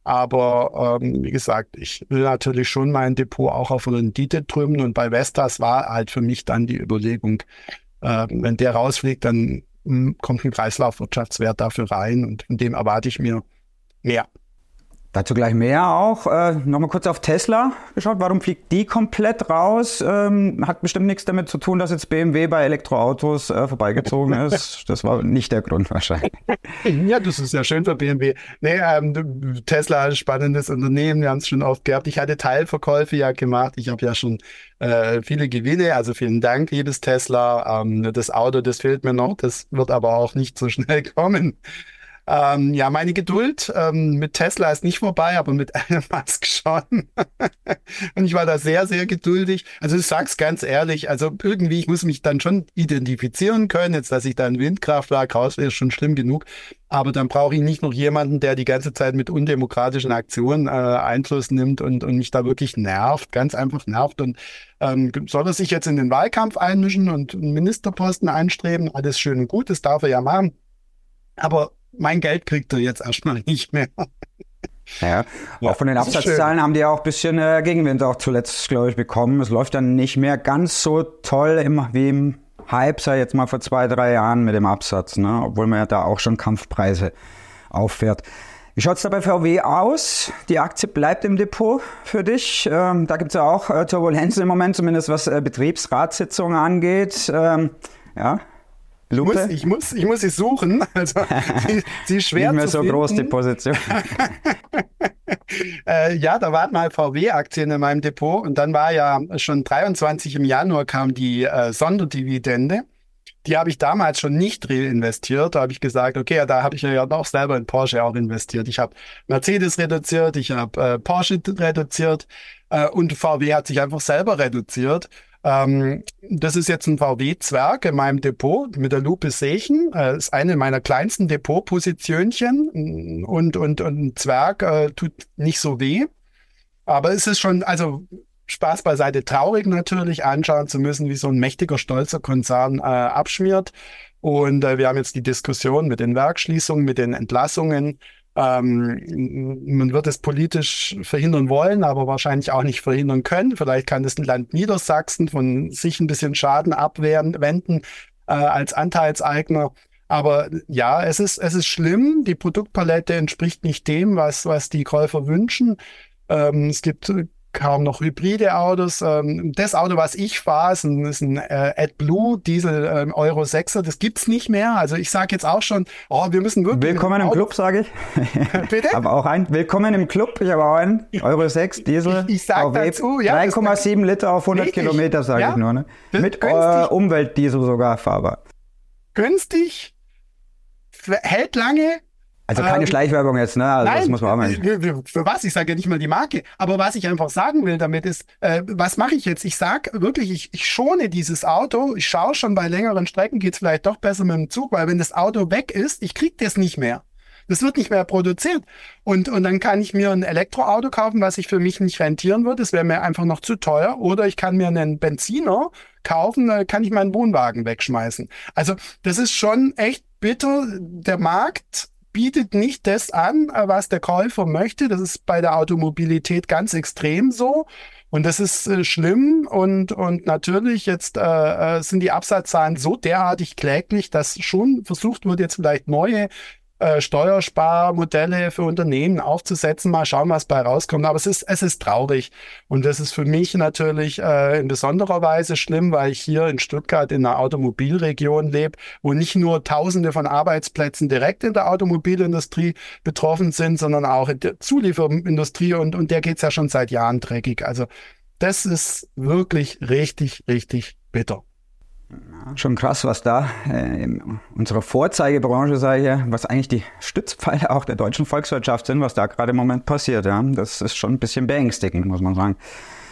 aber wie gesagt, ich will natürlich schon mein Depot auch auf Rendite trümmen und bei Vestas war halt für mich dann die Überlegung, wenn der rausfliegt, dann kommt ein Kreislaufwirtschaftswert dafür rein und in dem erwarte ich mir mehr. Dazu gleich mehr auch. Nochmal kurz auf Tesla geschaut. Warum fliegt die komplett raus? Hat bestimmt nichts damit zu tun, dass jetzt BMW bei Elektroautos vorbeigezogen ist. Das war nicht der Grund wahrscheinlich. Ja, das ist ja schön für BMW. Nee, Tesla ist ein spannendes Unternehmen. Wir haben es schon oft gehabt. Ich hatte Teilverkäufe ja gemacht. Ich habe ja schon viele Gewinne. Also vielen Dank, liebes Tesla. Das Auto, das fehlt mir noch. Das wird aber auch nicht so schnell kommen. Ja, meine Geduld mit Tesla ist nicht vorbei, aber mit Elon Musk schon. Und ich war da sehr, sehr geduldig. Also ich sag's ganz ehrlich, also irgendwie, ich muss mich dann schon identifizieren können. Jetzt, dass ich da ein Windkraftwerk raus will, ist schon schlimm genug. Aber dann brauche ich nicht noch jemanden, der die ganze Zeit mit undemokratischen Aktionen Einfluss nimmt und mich da wirklich nervt, ganz einfach nervt. Und soll er sich jetzt in den Wahlkampf einmischen und einen Ministerposten einstreben? Alles schön und gut, das darf er ja machen. Aber mein Geld kriegt er jetzt erstmal nicht mehr. Ja, auch von den Absatzzahlen haben die ja auch ein bisschen Gegenwind auch zuletzt, glaube ich, bekommen. Es läuft dann nicht mehr ganz so toll wie im Hype, sei jetzt mal vor 2-3 Jahren mit dem Absatz, ne? Obwohl man ja da auch schon Kampfpreise auffährt. Wie schaut's da bei VW aus? Die Aktie bleibt im Depot für dich. Da gibt's ja auch Turbulenzen im Moment, zumindest was Betriebsratssitzungen angeht. Ja. Ich muss sie suchen. Also sie ist schwer nicht mehr zu so finden. Groß die Position. Ja, da waren mal VW-Aktien in meinem Depot und dann war ja schon 23 im Januar kam die Sonderdividende. Die habe ich damals schon nicht reinvestiert. Da habe ich gesagt, okay, da habe ich ja auch selber in Porsche auch investiert. Ich habe Mercedes reduziert, ich habe Porsche reduziert und VW hat sich einfach selber reduziert. Das ist jetzt ein VW-Zwerg in meinem Depot. Mit der Lupe sehe ich ihn. Ist eine meiner kleinsten Depotpositionchen und ein Zwerg tut nicht so weh. Aber es ist schon, also Spaß beiseite, traurig natürlich anschauen zu müssen, wie so ein mächtiger, stolzer Konzern abschmiert. Und wir haben jetzt die Diskussion mit den Werksschließungen, mit den Entlassungen. Man wird es politisch verhindern wollen, aber wahrscheinlich auch nicht verhindern können. Vielleicht kann das Land Niedersachsen von sich ein bisschen Schaden abwenden als Anteilseigner. Aber ja, es ist schlimm. Die Produktpalette entspricht nicht dem, was die Käufer wünschen. Es gibt kaum noch hybride Autos. Das Auto, was ich fahre, ist ein AdBlue Diesel Euro 6er. Das gibt's nicht mehr. Also ich sage jetzt auch schon, wir müssen wirklich... Willkommen im Club, sage ich. Bitte? Aber auch willkommen im Club. Ich habe auch einen Euro 6 Diesel. Ich sage dazu, ja. 3,7 Liter auf 100 Kilometer, sage ich nur. Ne? Mit Umweltdiesel sogar fahrbar. Günstig, hält lange. Also keine Schleichwerbung jetzt, ne? Also nein, das muss man auch mal. Für was? Ich sage ja nicht mal die Marke. Aber was ich einfach sagen will damit ist, was mache ich jetzt? Ich sage wirklich, ich schone dieses Auto. Ich schaue schon, bei längeren Strecken geht's vielleicht doch besser mit dem Zug, weil wenn das Auto weg ist, ich krieg das nicht mehr. Das wird nicht mehr produziert. Und dann kann ich mir ein Elektroauto kaufen, was sich für mich nicht rentieren wird. Das wäre mir einfach noch zu teuer. Oder ich kann mir einen Benziner kaufen, dann kann ich meinen Wohnwagen wegschmeißen. Also das ist schon echt bitter. Der Markt bietet nicht das an, was der Käufer möchte. Das ist bei der Automobilität ganz extrem so. Und das ist schlimm und natürlich jetzt sind die Absatzzahlen so derartig kläglich, dass schon versucht wird, jetzt vielleicht neue Steuersparmodelle für Unternehmen aufzusetzen. Mal schauen, was bei rauskommt. Aber es ist traurig. Und das ist für mich natürlich in besonderer Weise schlimm, weil ich hier in Stuttgart in einer Automobilregion lebe, wo nicht nur Tausende von Arbeitsplätzen direkt in der Automobilindustrie betroffen sind, sondern auch in der Zulieferindustrie und der geht's ja schon seit Jahren dreckig. Also das ist wirklich richtig, richtig bitter. Schon krass, was da in unserer Vorzeigebranche, sage ich ja, was eigentlich die Stützpfeiler auch der deutschen Volkswirtschaft sind, was da gerade im Moment passiert. Ja, das ist schon ein bisschen beängstigend, muss man sagen.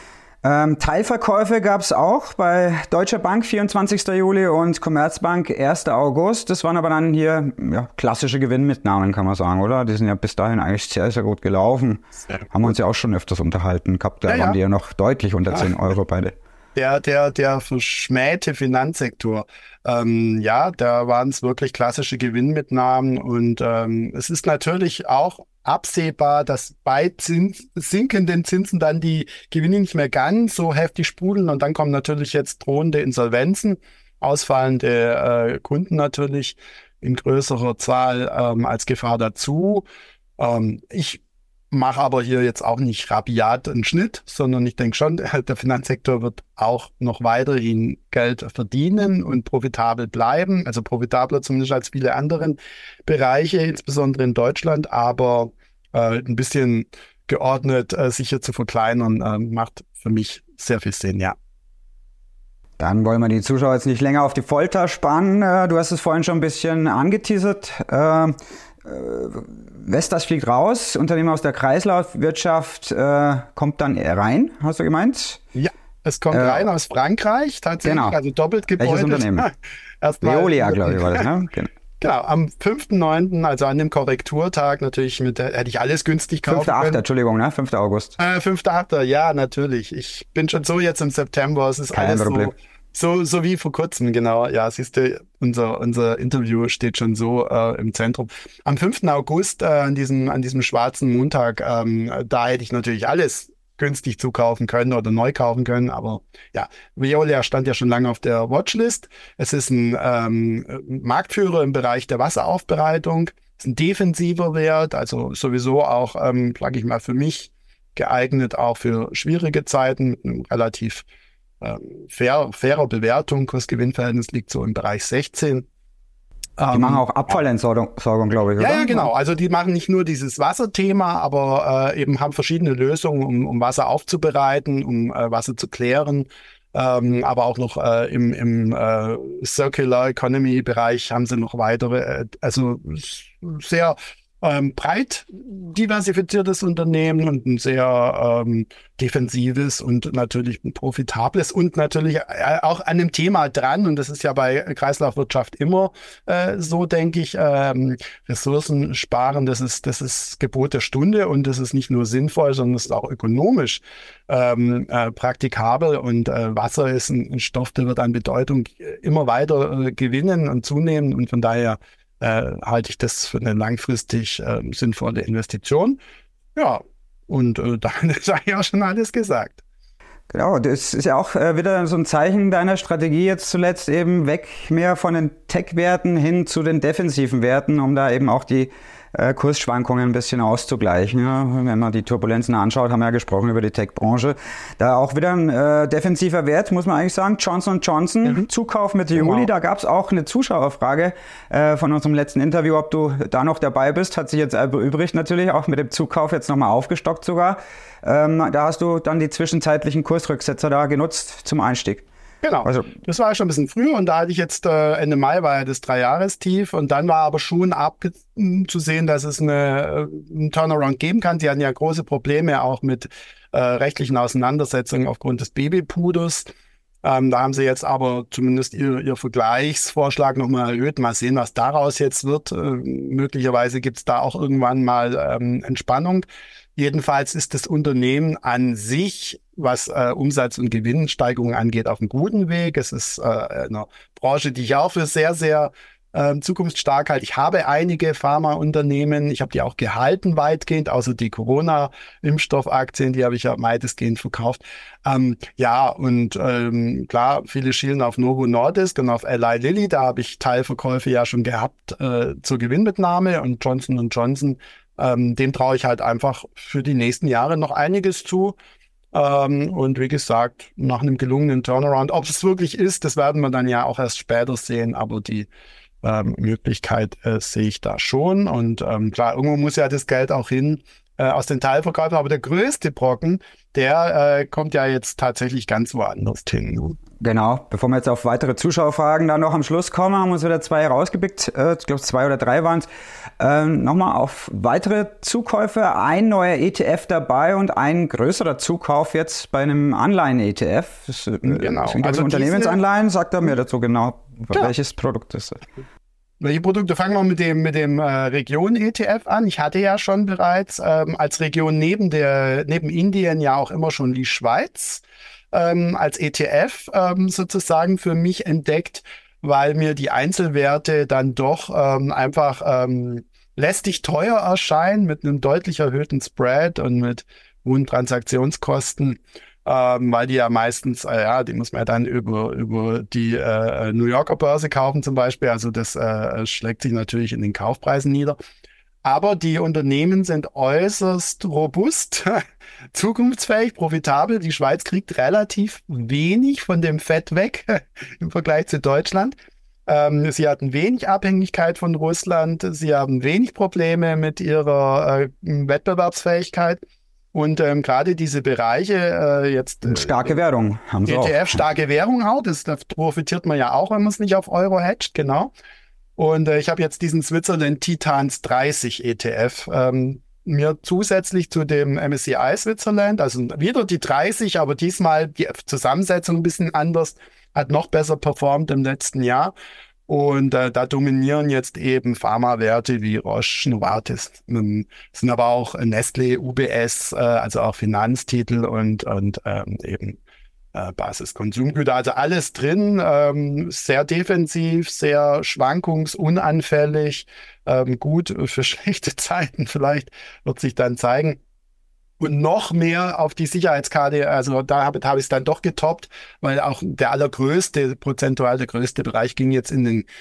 Teilverkäufe gab es auch bei Deutsche Bank 24. Juli und Commerzbank 1. August. Das waren aber dann hier klassische Gewinnmitnahmen, kann man sagen, oder? Die sind ja bis dahin eigentlich sehr, sehr gut gelaufen. Haben wir uns ja auch schon öfters unterhalten gehabt. Da waren die ja noch deutlich unter 10 Euro beide. Der verschmähte Finanzsektor. Da waren es wirklich klassische Gewinnmitnahmen und es ist natürlich auch absehbar, dass bei sinkenden Zinsen dann die Gewinne nicht mehr ganz so heftig sprudeln und dann kommen natürlich jetzt drohende Insolvenzen, ausfallende Kunden natürlich in größerer Zahl als Gefahr dazu. Ich mache aber hier jetzt auch nicht rabiat einen Schnitt, sondern ich denke schon, der Finanzsektor wird auch noch weiterhin Geld verdienen und profitabel bleiben, also profitabler zumindest als viele andere Bereiche, insbesondere in Deutschland, aber ein bisschen geordnet sicher zu verkleinern, macht für mich sehr viel Sinn, ja. Dann wollen wir die Zuschauer jetzt nicht länger auf die Folter spannen. Du hast es vorhin schon ein bisschen angeteasert. Vestas fliegt raus, Unternehmen aus der Kreislaufwirtschaft kommt dann rein, hast du gemeint? Ja, es kommt rein aus Frankreich, tatsächlich, genau. Also doppelt gebeutelt. Welches Unternehmen? Veolia, glaube ich, war das, ne? Genau, am 5.9., also an dem Korrekturtag natürlich, hätte ich alles günstig kaufen können. 5.8., Entschuldigung, ne? 5. August. 5.8., ja, natürlich. Ich bin schon so jetzt im September, es ist alles so wie vor kurzem, genau. Ja, siehst du, unser Interview steht schon so im Zentrum. Am 5. August, an diesem schwarzen Montag, da hätte ich natürlich alles günstig zukaufen können oder neu kaufen können. Aber ja, Veolia stand ja schon lange auf der Watchlist. Es ist ein Marktführer im Bereich der Wasseraufbereitung. Es ist ein defensiver Wert, also sowieso auch, sage ich mal, für mich geeignet, auch für schwierige Zeiten mit einem relativ fairer Bewertung. Kursgewinnverhältnis liegt so im Bereich 16. Die machen auch Abfallentsorgung, glaube ich, oder? Ja, genau. Also die machen nicht nur dieses Wasserthema, aber eben haben verschiedene Lösungen, um Wasser aufzubereiten, um Wasser zu klären. Aber auch noch im Circular Economy Bereich haben sie noch weitere, also sehr breit diversifiziertes Unternehmen und ein sehr defensives und natürlich ein profitables und natürlich auch an dem Thema dran. Und das ist ja bei Kreislaufwirtschaft immer so, denke ich. Ressourcen sparen, das ist Gebot der Stunde und das ist nicht nur sinnvoll, sondern es ist auch ökonomisch praktikabel. Und Wasser ist ein Stoff, der wird an Bedeutung immer weiter gewinnen und zunehmen. Und von daher halte ich das für eine langfristig sinnvolle Investition. Ja, und dann ist eigentlich auch schon alles gesagt. Genau, das ist ja auch wieder so ein Zeichen deiner Strategie jetzt zuletzt eben weg mehr von den Tech-Werten hin zu den defensiven Werten, um da eben auch die Kursschwankungen ein bisschen auszugleichen. Ja, wenn man die Turbulenzen anschaut, haben wir ja gesprochen über die Tech-Branche. Da auch wieder ein defensiver Wert, muss man eigentlich sagen. Johnson & Johnson, Zukauf Mitte Juli. Da gab es auch eine Zuschauerfrage von unserem letzten Interview, ob du da noch dabei bist. Hat sich jetzt erübrigt natürlich, auch mit dem Zukauf jetzt nochmal aufgestockt sogar. Da hast du dann die zwischenzeitlichen Kursrücksetzer da genutzt zum Einstieg. Genau, also, das war schon ein bisschen früher und da hatte ich jetzt Ende Mai war ja das 3-Jahrestief und dann war aber schon abzusehen, dass es einen Turnaround geben kann. Sie hatten ja große Probleme auch mit rechtlichen Auseinandersetzungen aufgrund des Babypuders. Da haben sie jetzt aber zumindest ihr Vergleichsvorschlag nochmal erhöht. Mal sehen, was daraus jetzt wird. Möglicherweise gibt es da auch irgendwann mal Entspannung. Jedenfalls ist das Unternehmen an sich, was Umsatz- und Gewinnsteigerung angeht, auf einem guten Weg. Es ist eine Branche, die ich auch für sehr, sehr zukunftsstark halte. Ich habe einige Pharmaunternehmen, ich habe die auch gehalten weitgehend, außer die Corona-Impfstoffaktien, die habe ich ja weitestgehend verkauft. Klar, viele schielen auf Novo Nordisk und auf Eli Lilly, da habe ich Teilverkäufe ja schon gehabt zur Gewinnmitnahme, und Johnson & Johnson, dem traue ich halt einfach für die nächsten Jahre noch einiges zu. Und wie gesagt, nach einem gelungenen Turnaround, ob es wirklich ist, das werden wir dann ja auch erst später sehen, aber die Möglichkeit sehe ich da schon. Und klar, irgendwo muss ja das Geld auch hin aus den Teilverkäufen, aber der größte Brocken, der kommt ja jetzt tatsächlich ganz woanders hin. Genau, bevor wir jetzt auf weitere Zuschauerfragen dann noch am Schluss kommen, haben wir uns wieder 2 rausgepickt. Ich glaube 2 oder 3 waren es. Nochmal auf weitere Zukäufe. Ein neuer ETF dabei und ein größerer Zukauf jetzt bei einem Anleihen-ETF. Genau. Also Unternehmensanleihen, sagt er mir dazu genau, welches Produkt ist das? Welche Produkte? Fangen wir mit dem Region-ETF an. Ich hatte ja schon bereits als Region neben Indien ja auch immer schon die Schweiz als ETF sozusagen für mich entdeckt, weil mir die Einzelwerte dann doch einfach lästig teuer erscheinen, mit einem deutlich erhöhten Spread und mit hohen Transaktionskosten. Weil die ja meistens, die muss man ja dann über die New Yorker Börse kaufen zum Beispiel. Also das schlägt sich natürlich in den Kaufpreisen nieder. Aber die Unternehmen sind äußerst robust, zukunftsfähig, profitabel. Die Schweiz kriegt relativ wenig von dem Fett weg im Vergleich zu Deutschland. Sie hatten wenig Abhängigkeit von Russland. Sie haben wenig Probleme mit ihrer Wettbewerbsfähigkeit. Und gerade diese Bereiche jetzt starke Währung haben sie ETF, auch. starke Währung auch, da profitiert man ja auch, wenn man es nicht auf Euro hedgt, genau. Und ich habe jetzt diesen Switzerland Titans 30 ETF mir zusätzlich zu dem MSCI Switzerland, also wieder die 30, aber diesmal die Zusammensetzung ein bisschen anders, hat noch besser performt im letzten Jahr. Und da dominieren jetzt eben Pharmawerte wie Roche, Novartis, sind aber auch Nestlé, UBS, also auch Finanztitel und eben Basiskonsumgüter, also alles drin, sehr defensiv, sehr schwankungsunanfällig, gut für schlechte Zeiten vielleicht, wird sich dann zeigen. Und noch mehr auf die Sicherheitskarte, also da habe ich es dann doch getoppt, weil auch prozentual der größte Bereich ging jetzt in den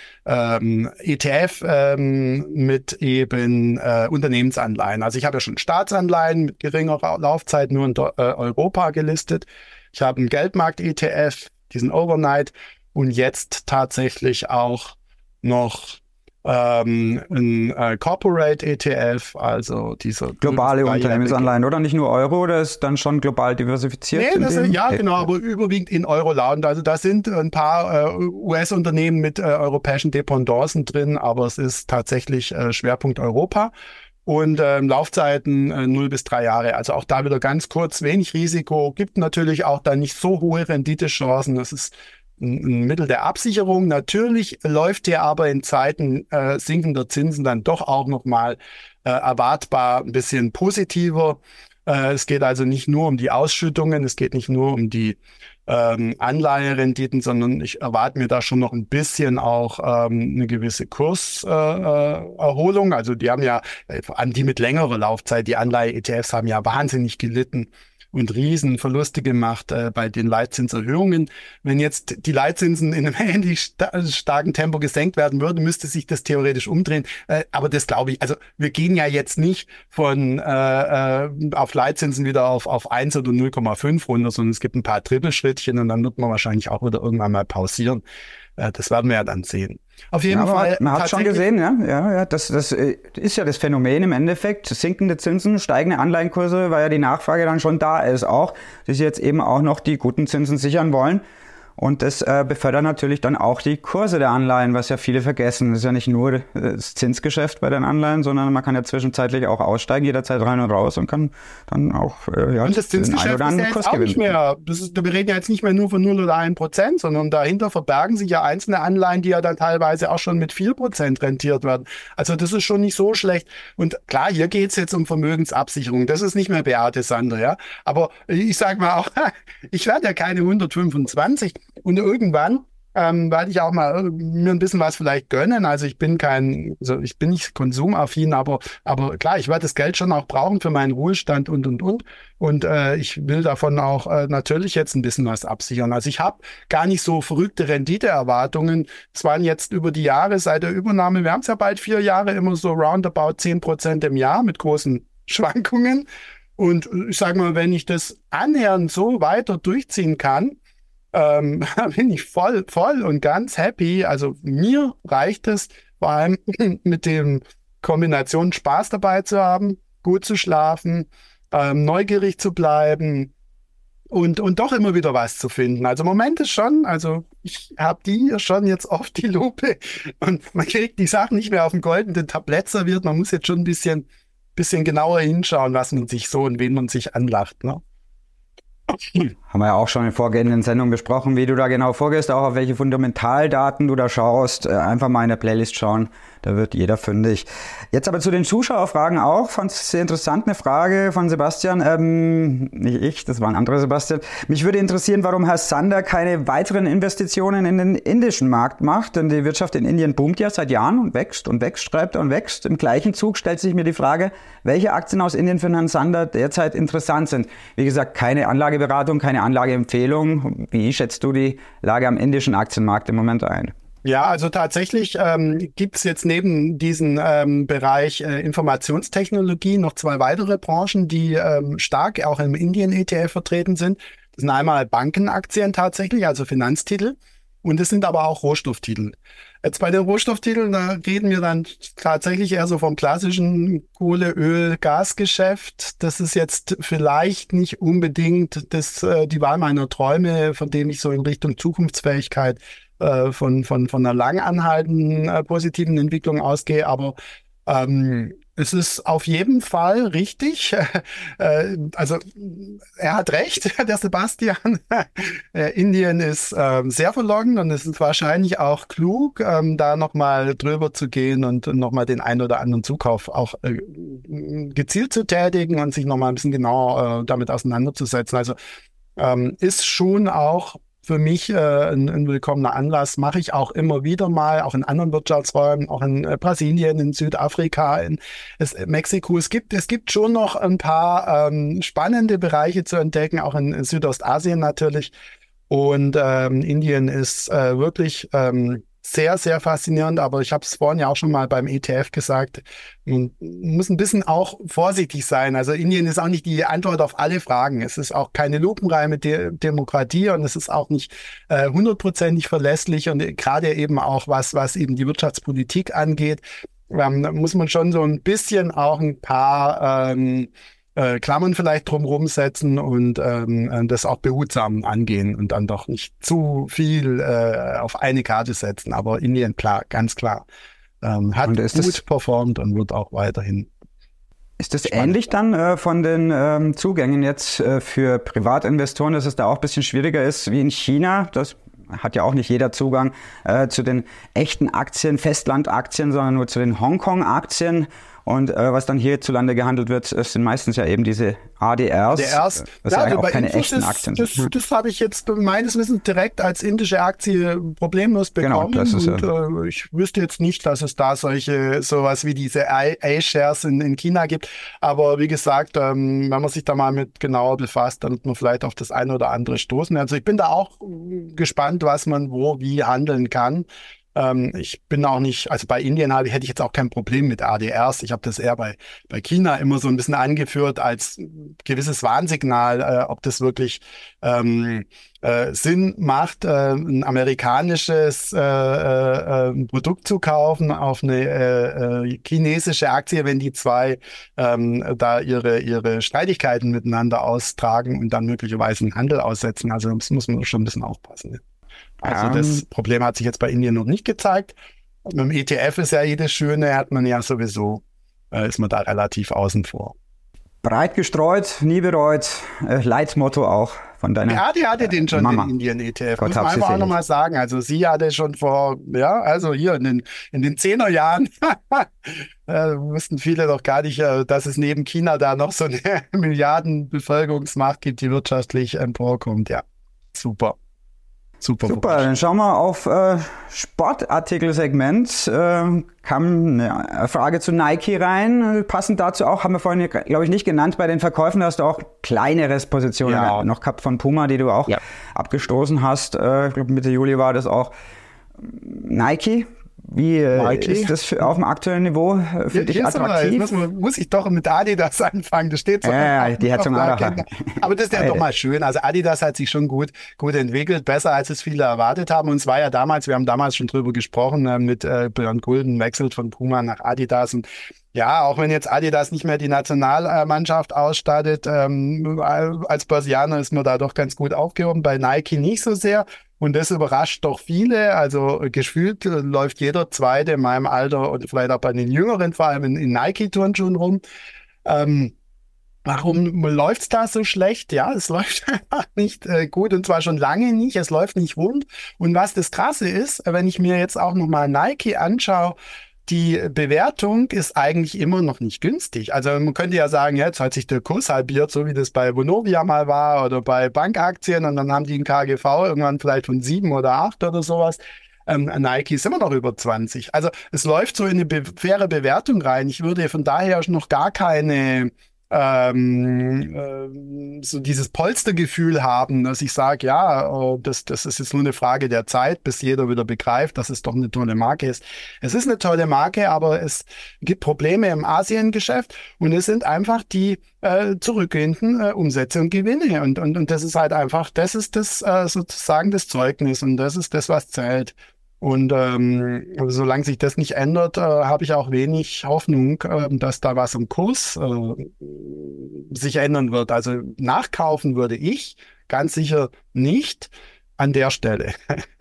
ETF mit eben Unternehmensanleihen. Also ich habe ja schon Staatsanleihen mit geringer Laufzeit nur in Europa gelistet. Ich habe einen Geldmarkt-ETF, diesen Overnight, und jetzt tatsächlich auch noch ein Corporate ETF, also diese globale Unternehmensanleihen, oder nicht nur Euro, oder ist dann schon global diversifiziert? Nee, genau, aber überwiegend in Euro-Laut. Also da sind ein paar US-Unternehmen mit europäischen Dependancen drin, aber es ist tatsächlich Schwerpunkt Europa. Und Laufzeiten 0 bis 3 Jahre. Also auch da wieder ganz kurz, wenig Risiko, gibt natürlich auch dann nicht so hohe Renditechancen. Das ist ein Mittel der Absicherung. Natürlich läuft der aber in Zeiten sinkender Zinsen dann doch auch nochmal erwartbar ein bisschen positiver. Es geht also nicht nur um die Ausschüttungen, es geht nicht nur um die Anleiherenditen, sondern ich erwarte mir da schon noch ein bisschen auch eine gewisse Kurserholung. Also die haben ja, vor allem die mit längerer Laufzeit, die Anleihe-ETFs haben ja wahnsinnig gelitten und Riesenverluste gemacht bei den Leitzinserhöhungen. Wenn jetzt die Leitzinsen in einem ähnlich starken Tempo gesenkt werden würden, müsste sich das theoretisch umdrehen. Aber das glaube ich, also wir gehen ja jetzt nicht von auf Leitzinsen wieder auf 1 oder 0,5 runter, sondern es gibt ein paar Trippelschrittchen und dann wird man wahrscheinlich auch wieder irgendwann mal pausieren. Das werden wir ja dann sehen. Auf jeden Fall. Man hat schon gesehen, ja, das ist ja das Phänomen im Endeffekt. Sinkende Zinsen, steigende Anleihenkurse, weil ja die Nachfrage dann schon da ist auch, dass sie jetzt eben auch noch die guten Zinsen sichern wollen. Und das befördert natürlich dann auch die Kurse der Anleihen, was ja viele vergessen. Das ist ja nicht nur das Zinsgeschäft bei den Anleihen, sondern man kann ja zwischenzeitlich auch aussteigen, jederzeit rein und raus und kann dann auch und das Zinsgeschäft ist ja jetzt auch nicht mehr, wir reden ja jetzt nicht mehr nur von 0 oder 1%, sondern dahinter verbergen sich ja einzelne Anleihen, die ja dann teilweise auch schon mit 4% rentiert werden. Also das ist schon nicht so schlecht. Und klar, hier geht es jetzt um Vermögensabsicherung. Das ist nicht mehr Beate Sander, ja. Aber ich sage mal auch, ich werde ja keine 125 und irgendwann werde ich auch mal mir ein bisschen was vielleicht gönnen. Also ich bin nicht konsumaffin, aber klar, ich werde das Geld schon auch brauchen für meinen Ruhestand und. Und ich will davon auch natürlich jetzt ein bisschen was absichern. Also ich habe gar nicht so verrückte Renditeerwartungen. Es waren jetzt über die Jahre seit der Übernahme, wir haben es ja bald 4 Jahre, immer so roundabout 10% im Jahr mit großen Schwankungen. Und ich sage mal, wenn ich das annähernd so weiter durchziehen kann, bin ich voll und ganz happy. Also mir reicht es vor allem mit dem Kombination Spaß dabei zu haben, gut zu schlafen, neugierig zu bleiben und doch immer wieder was zu finden. Also im Moment ist schon, also ich habe die schon jetzt auf die Lupe und man kriegt die Sachen nicht mehr auf dem goldenen Tablett serviert. Man muss jetzt schon ein bisschen genauer hinschauen, was man sich so und wen man sich anlacht, ne? Haben wir ja auch schon in vorgehenden Sendungen besprochen, wie du da genau vorgehst, auch auf welche Fundamentaldaten du da schaust. Einfach mal in der Playlist schauen, da wird jeder fündig. Jetzt aber zu den Zuschauerfragen auch. Fand es sehr interessant, eine Frage von Sebastian. Nicht ich, das war ein anderer Sebastian. Mich würde interessieren, warum Herr Sander keine weiteren Investitionen in den indischen Markt macht, denn die Wirtschaft in Indien boomt ja seit Jahren und wächst, schreibt er und wächst. Im gleichen Zug stellt sich mir die Frage, welche Aktien aus Indien für Herrn Sander derzeit interessant sind. Wie gesagt, keine Anlageberatung, keine Anlageempfehlung. Wie schätzt du die Lage am indischen Aktienmarkt im Moment ein? Ja, also tatsächlich gibt es jetzt neben diesem Bereich Informationstechnologie noch 2 weitere Branchen, die stark auch im Indien-ETF vertreten sind. Das sind einmal Bankenaktien tatsächlich, also Finanztitel, und es sind aber auch Rohstofftitel. Jetzt bei den Rohstofftiteln, da reden wir dann tatsächlich eher so vom klassischen Kohle-, Öl-, Gasgeschäft. Das ist jetzt vielleicht nicht unbedingt die Wahl meiner Träume, von dem ich so in Richtung Zukunftsfähigkeit von einer lang anhaltenden positiven Entwicklung ausgehe, aber es ist auf jeden Fall richtig. Also er hat recht, der Sebastian. Indien ist sehr verlockend und es ist wahrscheinlich auch klug, da nochmal drüber zu gehen und nochmal den einen oder anderen Zukauf auch gezielt zu tätigen und sich nochmal ein bisschen genauer damit auseinanderzusetzen. Also ist schon auch für mich ein willkommener Anlass, mache ich auch immer wieder mal, auch in anderen Wirtschaftsräumen, auch in Brasilien, in Südafrika, in Mexiko. Es gibt schon noch ein paar spannende Bereiche zu entdecken, auch in Südostasien natürlich. Und Indien ist wirklich sehr, sehr faszinierend, aber ich habe es vorhin ja auch schon mal beim ETF gesagt, man muss ein bisschen auch vorsichtig sein. Also Indien ist auch nicht die Antwort auf alle Fragen. Es ist auch keine lupenreine Demokratie und es ist auch nicht 100%ig verlässlich und gerade eben auch was eben die Wirtschaftspolitik angeht, muss man schon so ein bisschen auch ein paar Klammern vielleicht drumherum setzen und das auch behutsam angehen und dann doch nicht zu viel auf eine Karte setzen. Aber Indien, klar, ganz klar, hat gut performt und wird auch weiterhin. Ist das ähnlich dann von den Zugängen jetzt für Privatinvestoren, dass es da auch ein bisschen schwieriger ist wie in China? Das hat ja auch nicht jeder Zugang zu den echten Aktien, Festlandaktien, sondern nur zu den Hongkong-Aktien. Und was dann hierzulande gehandelt wird, sind meistens ja eben diese ADRs. Das ja auch keine echten Aktien sind. Das habe ich jetzt meines Wissens direkt als indische Aktie problemlos bekommen. Genau, das ist und ich wüsste jetzt nicht, dass es da sowas wie diese A-Shares in China gibt. Aber wie gesagt, wenn man sich da mal mit genauer befasst, dann wird man vielleicht auf das eine oder andere stoßen. Also ich bin da auch gespannt, was man wo wie handeln kann. Ich bin auch nicht, also bei Indien hätte ich jetzt auch kein Problem mit ADRs. Ich habe das eher bei China immer so ein bisschen angeführt als gewisses Warnsignal, ob das wirklich Sinn macht, ein amerikanisches Produkt zu kaufen auf eine chinesische Aktie, wenn die zwei da ihre Streitigkeiten miteinander austragen und dann möglicherweise einen Handel aussetzen. Also das muss man schon ein bisschen aufpassen. Ja. Also das Problem hat sich jetzt bei Indien noch nicht gezeigt. Mit dem ETF ist ja das Schöne, hat man ja sowieso, ist man da relativ außen vor. Breit gestreut, nie bereut, Leitmotto auch von deiner Ja, die hatte den schon, Mama. den Indien-ETF. Gott Muss man hab sie einfach auch selig. nochmal sagen. Also sie hatte schon vor, also hier in den 10er Jahren, wussten viele doch gar nicht, dass es neben China da noch so eine Milliardenbevölkerungsmacht gibt, die wirtschaftlich emporkommt. Ja, super. Super, dann schauen wir auf Sportartikelsegment. Kam eine Frage zu Nike rein. Passend dazu auch, haben wir vorhin, glaube ich, nicht genannt, bei den Verkäufen, da hast du auch kleineres Positionen noch gehabt von Puma, die du auch abgestoßen hast. Ich glaube, Mitte Juli war das auch. Nike, wie ist das auf dem aktuellen Niveau für dich attraktiv? Muss ich doch mit Adidas anfangen. Das steht so. Die Herzog Adacher. Aber das ist ja doch mal schön. Also Adidas hat sich schon gut entwickelt, besser als es viele erwartet haben. Und es war ja damals, wir haben damals schon drüber gesprochen, mit Bernd Gulden wechselt von Puma nach Adidas. Und ja, auch wenn jetzt Adidas nicht mehr die Nationalmannschaft ausstattet, als Börsianer ist man da doch ganz gut aufgehoben. Bei Nike nicht so sehr. Und das überrascht doch viele. Also gefühlt läuft jeder Zweite in meinem Alter und vielleicht auch bei den Jüngeren vor allem in Nike-Turnschuhen rum. Warum läuft's da so schlecht? Ja, es läuft einfach nicht gut und zwar schon lange nicht. Es läuft nicht rund. Und was das Krasse ist, wenn ich mir jetzt auch nochmal Nike anschaue, die Bewertung ist eigentlich immer noch nicht günstig. Also man könnte ja sagen, jetzt hat sich der Kurs halbiert, so wie das bei Vonovia mal war oder bei Bankaktien und dann haben die einen KGV irgendwann vielleicht von 7 oder 8 oder sowas. Nike ist immer noch über 20. Also es läuft so in eine faire Bewertung rein. Ich würde von daher noch gar keine so dieses Polstergefühl haben, dass ich sage, das ist jetzt nur eine Frage der Zeit, bis jeder wieder begreift, dass es doch eine tolle Marke ist. Es ist eine tolle Marke, aber es gibt Probleme im Asiengeschäft und es sind einfach die zurückgehenden Umsätze und Gewinne und das ist halt einfach, das ist das sozusagen das Zeugnis und das ist das, was zählt. Und solange sich das nicht ändert, habe ich auch wenig Hoffnung, dass da was im Kurs sich ändern wird. Also nachkaufen würde ich ganz sicher nicht an der Stelle.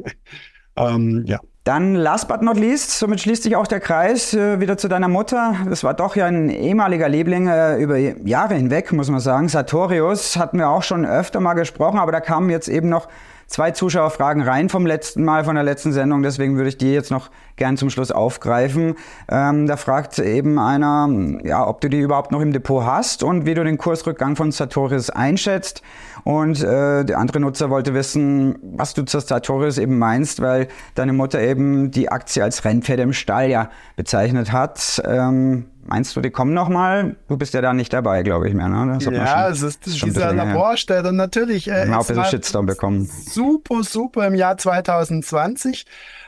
Dann last but not least, somit schließt sich auch der Kreis wieder zu deiner Mutter. Das war doch ja ein ehemaliger Liebling über Jahre hinweg, muss man sagen. Sartorius hatten wir auch schon öfter mal gesprochen, aber da kamen jetzt eben noch 2 Zuschauerfragen rein vom letzten Mal, von der letzten Sendung. Deswegen würde ich die jetzt noch gern zum Schluss aufgreifen. Da fragt eben einer, ob du die überhaupt noch im Depot hast und wie du den Kursrückgang von Sartorius einschätzt. Und der andere Nutzer wollte wissen, was du zu Sartorius eben meinst, weil deine Mutter eben die Aktie als Rennpferde im Stall bezeichnet hat. Meinst du, die kommen noch mal? Du bist ja da nicht dabei, glaube ich mehr, ne? Es ist dieser Laborstelle natürlich. Haben auch ein bisschen Shitstorm bekommen. Super im Jahr 2020.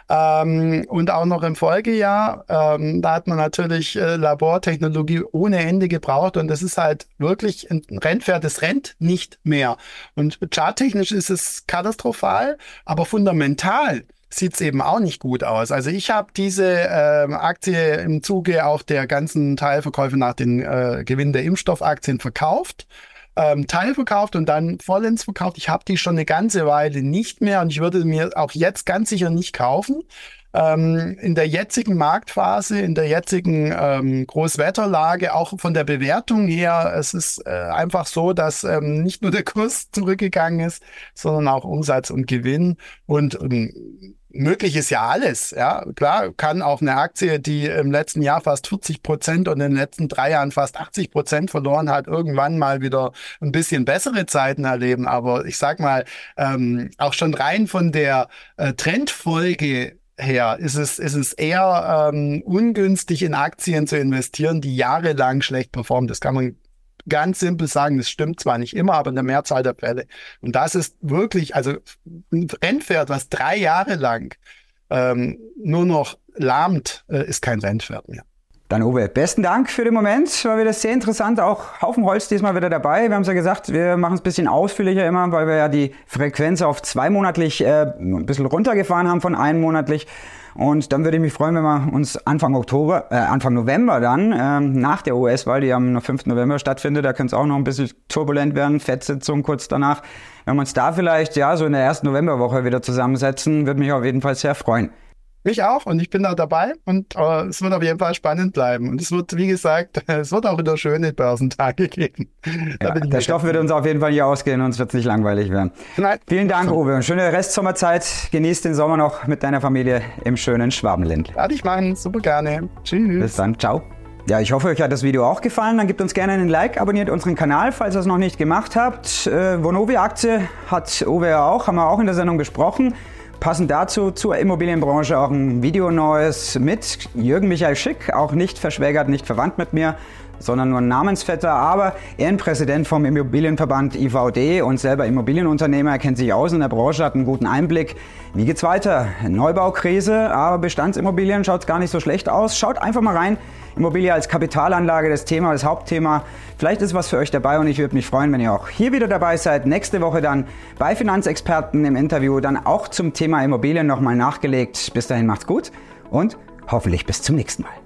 Und auch noch im Folgejahr, da hat man natürlich Labortechnologie ohne Ende gebraucht und das ist halt wirklich ein Rennpferd, das rennt nicht mehr. Und charttechnisch ist es katastrophal, aber fundamental sieht es eben auch nicht gut aus. Also ich habe diese Aktie im Zuge auch der ganzen Teilverkäufe nach den Gewinn der Impfstoffaktien verkauft. Teilverkauft und dann vollends verkauft. Ich habe die schon eine ganze Weile nicht mehr und ich würde mir auch jetzt ganz sicher nicht kaufen. In der jetzigen Marktphase, in der jetzigen Großwetterlage, auch von der Bewertung her, es ist einfach so, dass nicht nur der Kurs zurückgegangen ist, sondern auch Umsatz und Gewinn und möglich ist ja alles, ja. Klar, kann auch eine Aktie, die im letzten Jahr fast 40% und in den letzten 3 Jahren fast 80% verloren hat, irgendwann mal wieder ein bisschen bessere Zeiten erleben. Aber ich sag mal, auch schon rein von der Trendfolge her ist es eher ungünstig in Aktien zu investieren, die jahrelang schlecht performen. Das kann man ganz simpel sagen, das stimmt zwar nicht immer, aber in der Mehrzahl der Fälle. Und das ist wirklich, also ein Rennpferd, was 3 Jahre lang nur noch lahmt, ist kein Rennpferd mehr. Dann Uwe, besten Dank für den Moment. War wieder sehr interessant. Auch Haufen Holz diesmal wieder dabei. Wir haben es ja gesagt, wir machen es ein bisschen ausführlicher immer, weil wir ja die Frequenz auf 2-monatlich ein bisschen runtergefahren haben von 1-monatlich. Und dann würde ich mich freuen, wenn wir uns Anfang November dann, nach der US-Wahl, die am 5. November stattfindet, da könnte es auch noch ein bisschen turbulent werden, FED-Sitzung kurz danach, wenn wir uns da vielleicht so in der ersten Novemberwoche wieder zusammensetzen, würde mich auf jeden Fall sehr freuen. Mich auch und ich bin da dabei und es wird auf jeden Fall spannend bleiben. Und es wird, wie gesagt, es wird auch wieder schöne Börsentage geben. Ja, der Stoff wird uns auf jeden Fall hier ausgehen und es wird nicht langweilig werden. Nein. Vielen Dank, Uwe. Und schöne Restsommerzeit. Genieß den Sommer noch mit deiner Familie im schönen Schwabenländle. Werde ich machen. Super gerne. Tschüss. Bis dann. Ciao. Ja, ich hoffe, euch hat das Video auch gefallen. Dann gebt uns gerne einen Like, abonniert unseren Kanal, falls ihr es noch nicht gemacht habt. Vonovia-Aktie hat Uwe ja auch, haben wir auch in der Sendung besprochen. Passend dazu zur Immobilienbranche auch ein Video Neues mit Jürgen Michael Schick, auch nicht verschwägert, nicht verwandt mit mir, sondern nur ein Namensvetter, aber Ehrenpräsident vom Immobilienverband IVD und selber Immobilienunternehmer, er kennt sich aus in der Branche, hat einen guten Einblick. Wie geht's weiter? Neubaukrise, aber Bestandsimmobilien schaut gar nicht so schlecht aus. Schaut einfach mal rein. Immobilie als Kapitalanlage, das Thema, das Hauptthema. Vielleicht ist was für euch dabei und ich würde mich freuen, wenn ihr auch hier wieder dabei seid. Nächste Woche dann bei Finanzexperten im Interview, dann auch zum Thema Immobilien nochmal nachgelegt. Bis dahin macht's gut und hoffentlich bis zum nächsten Mal.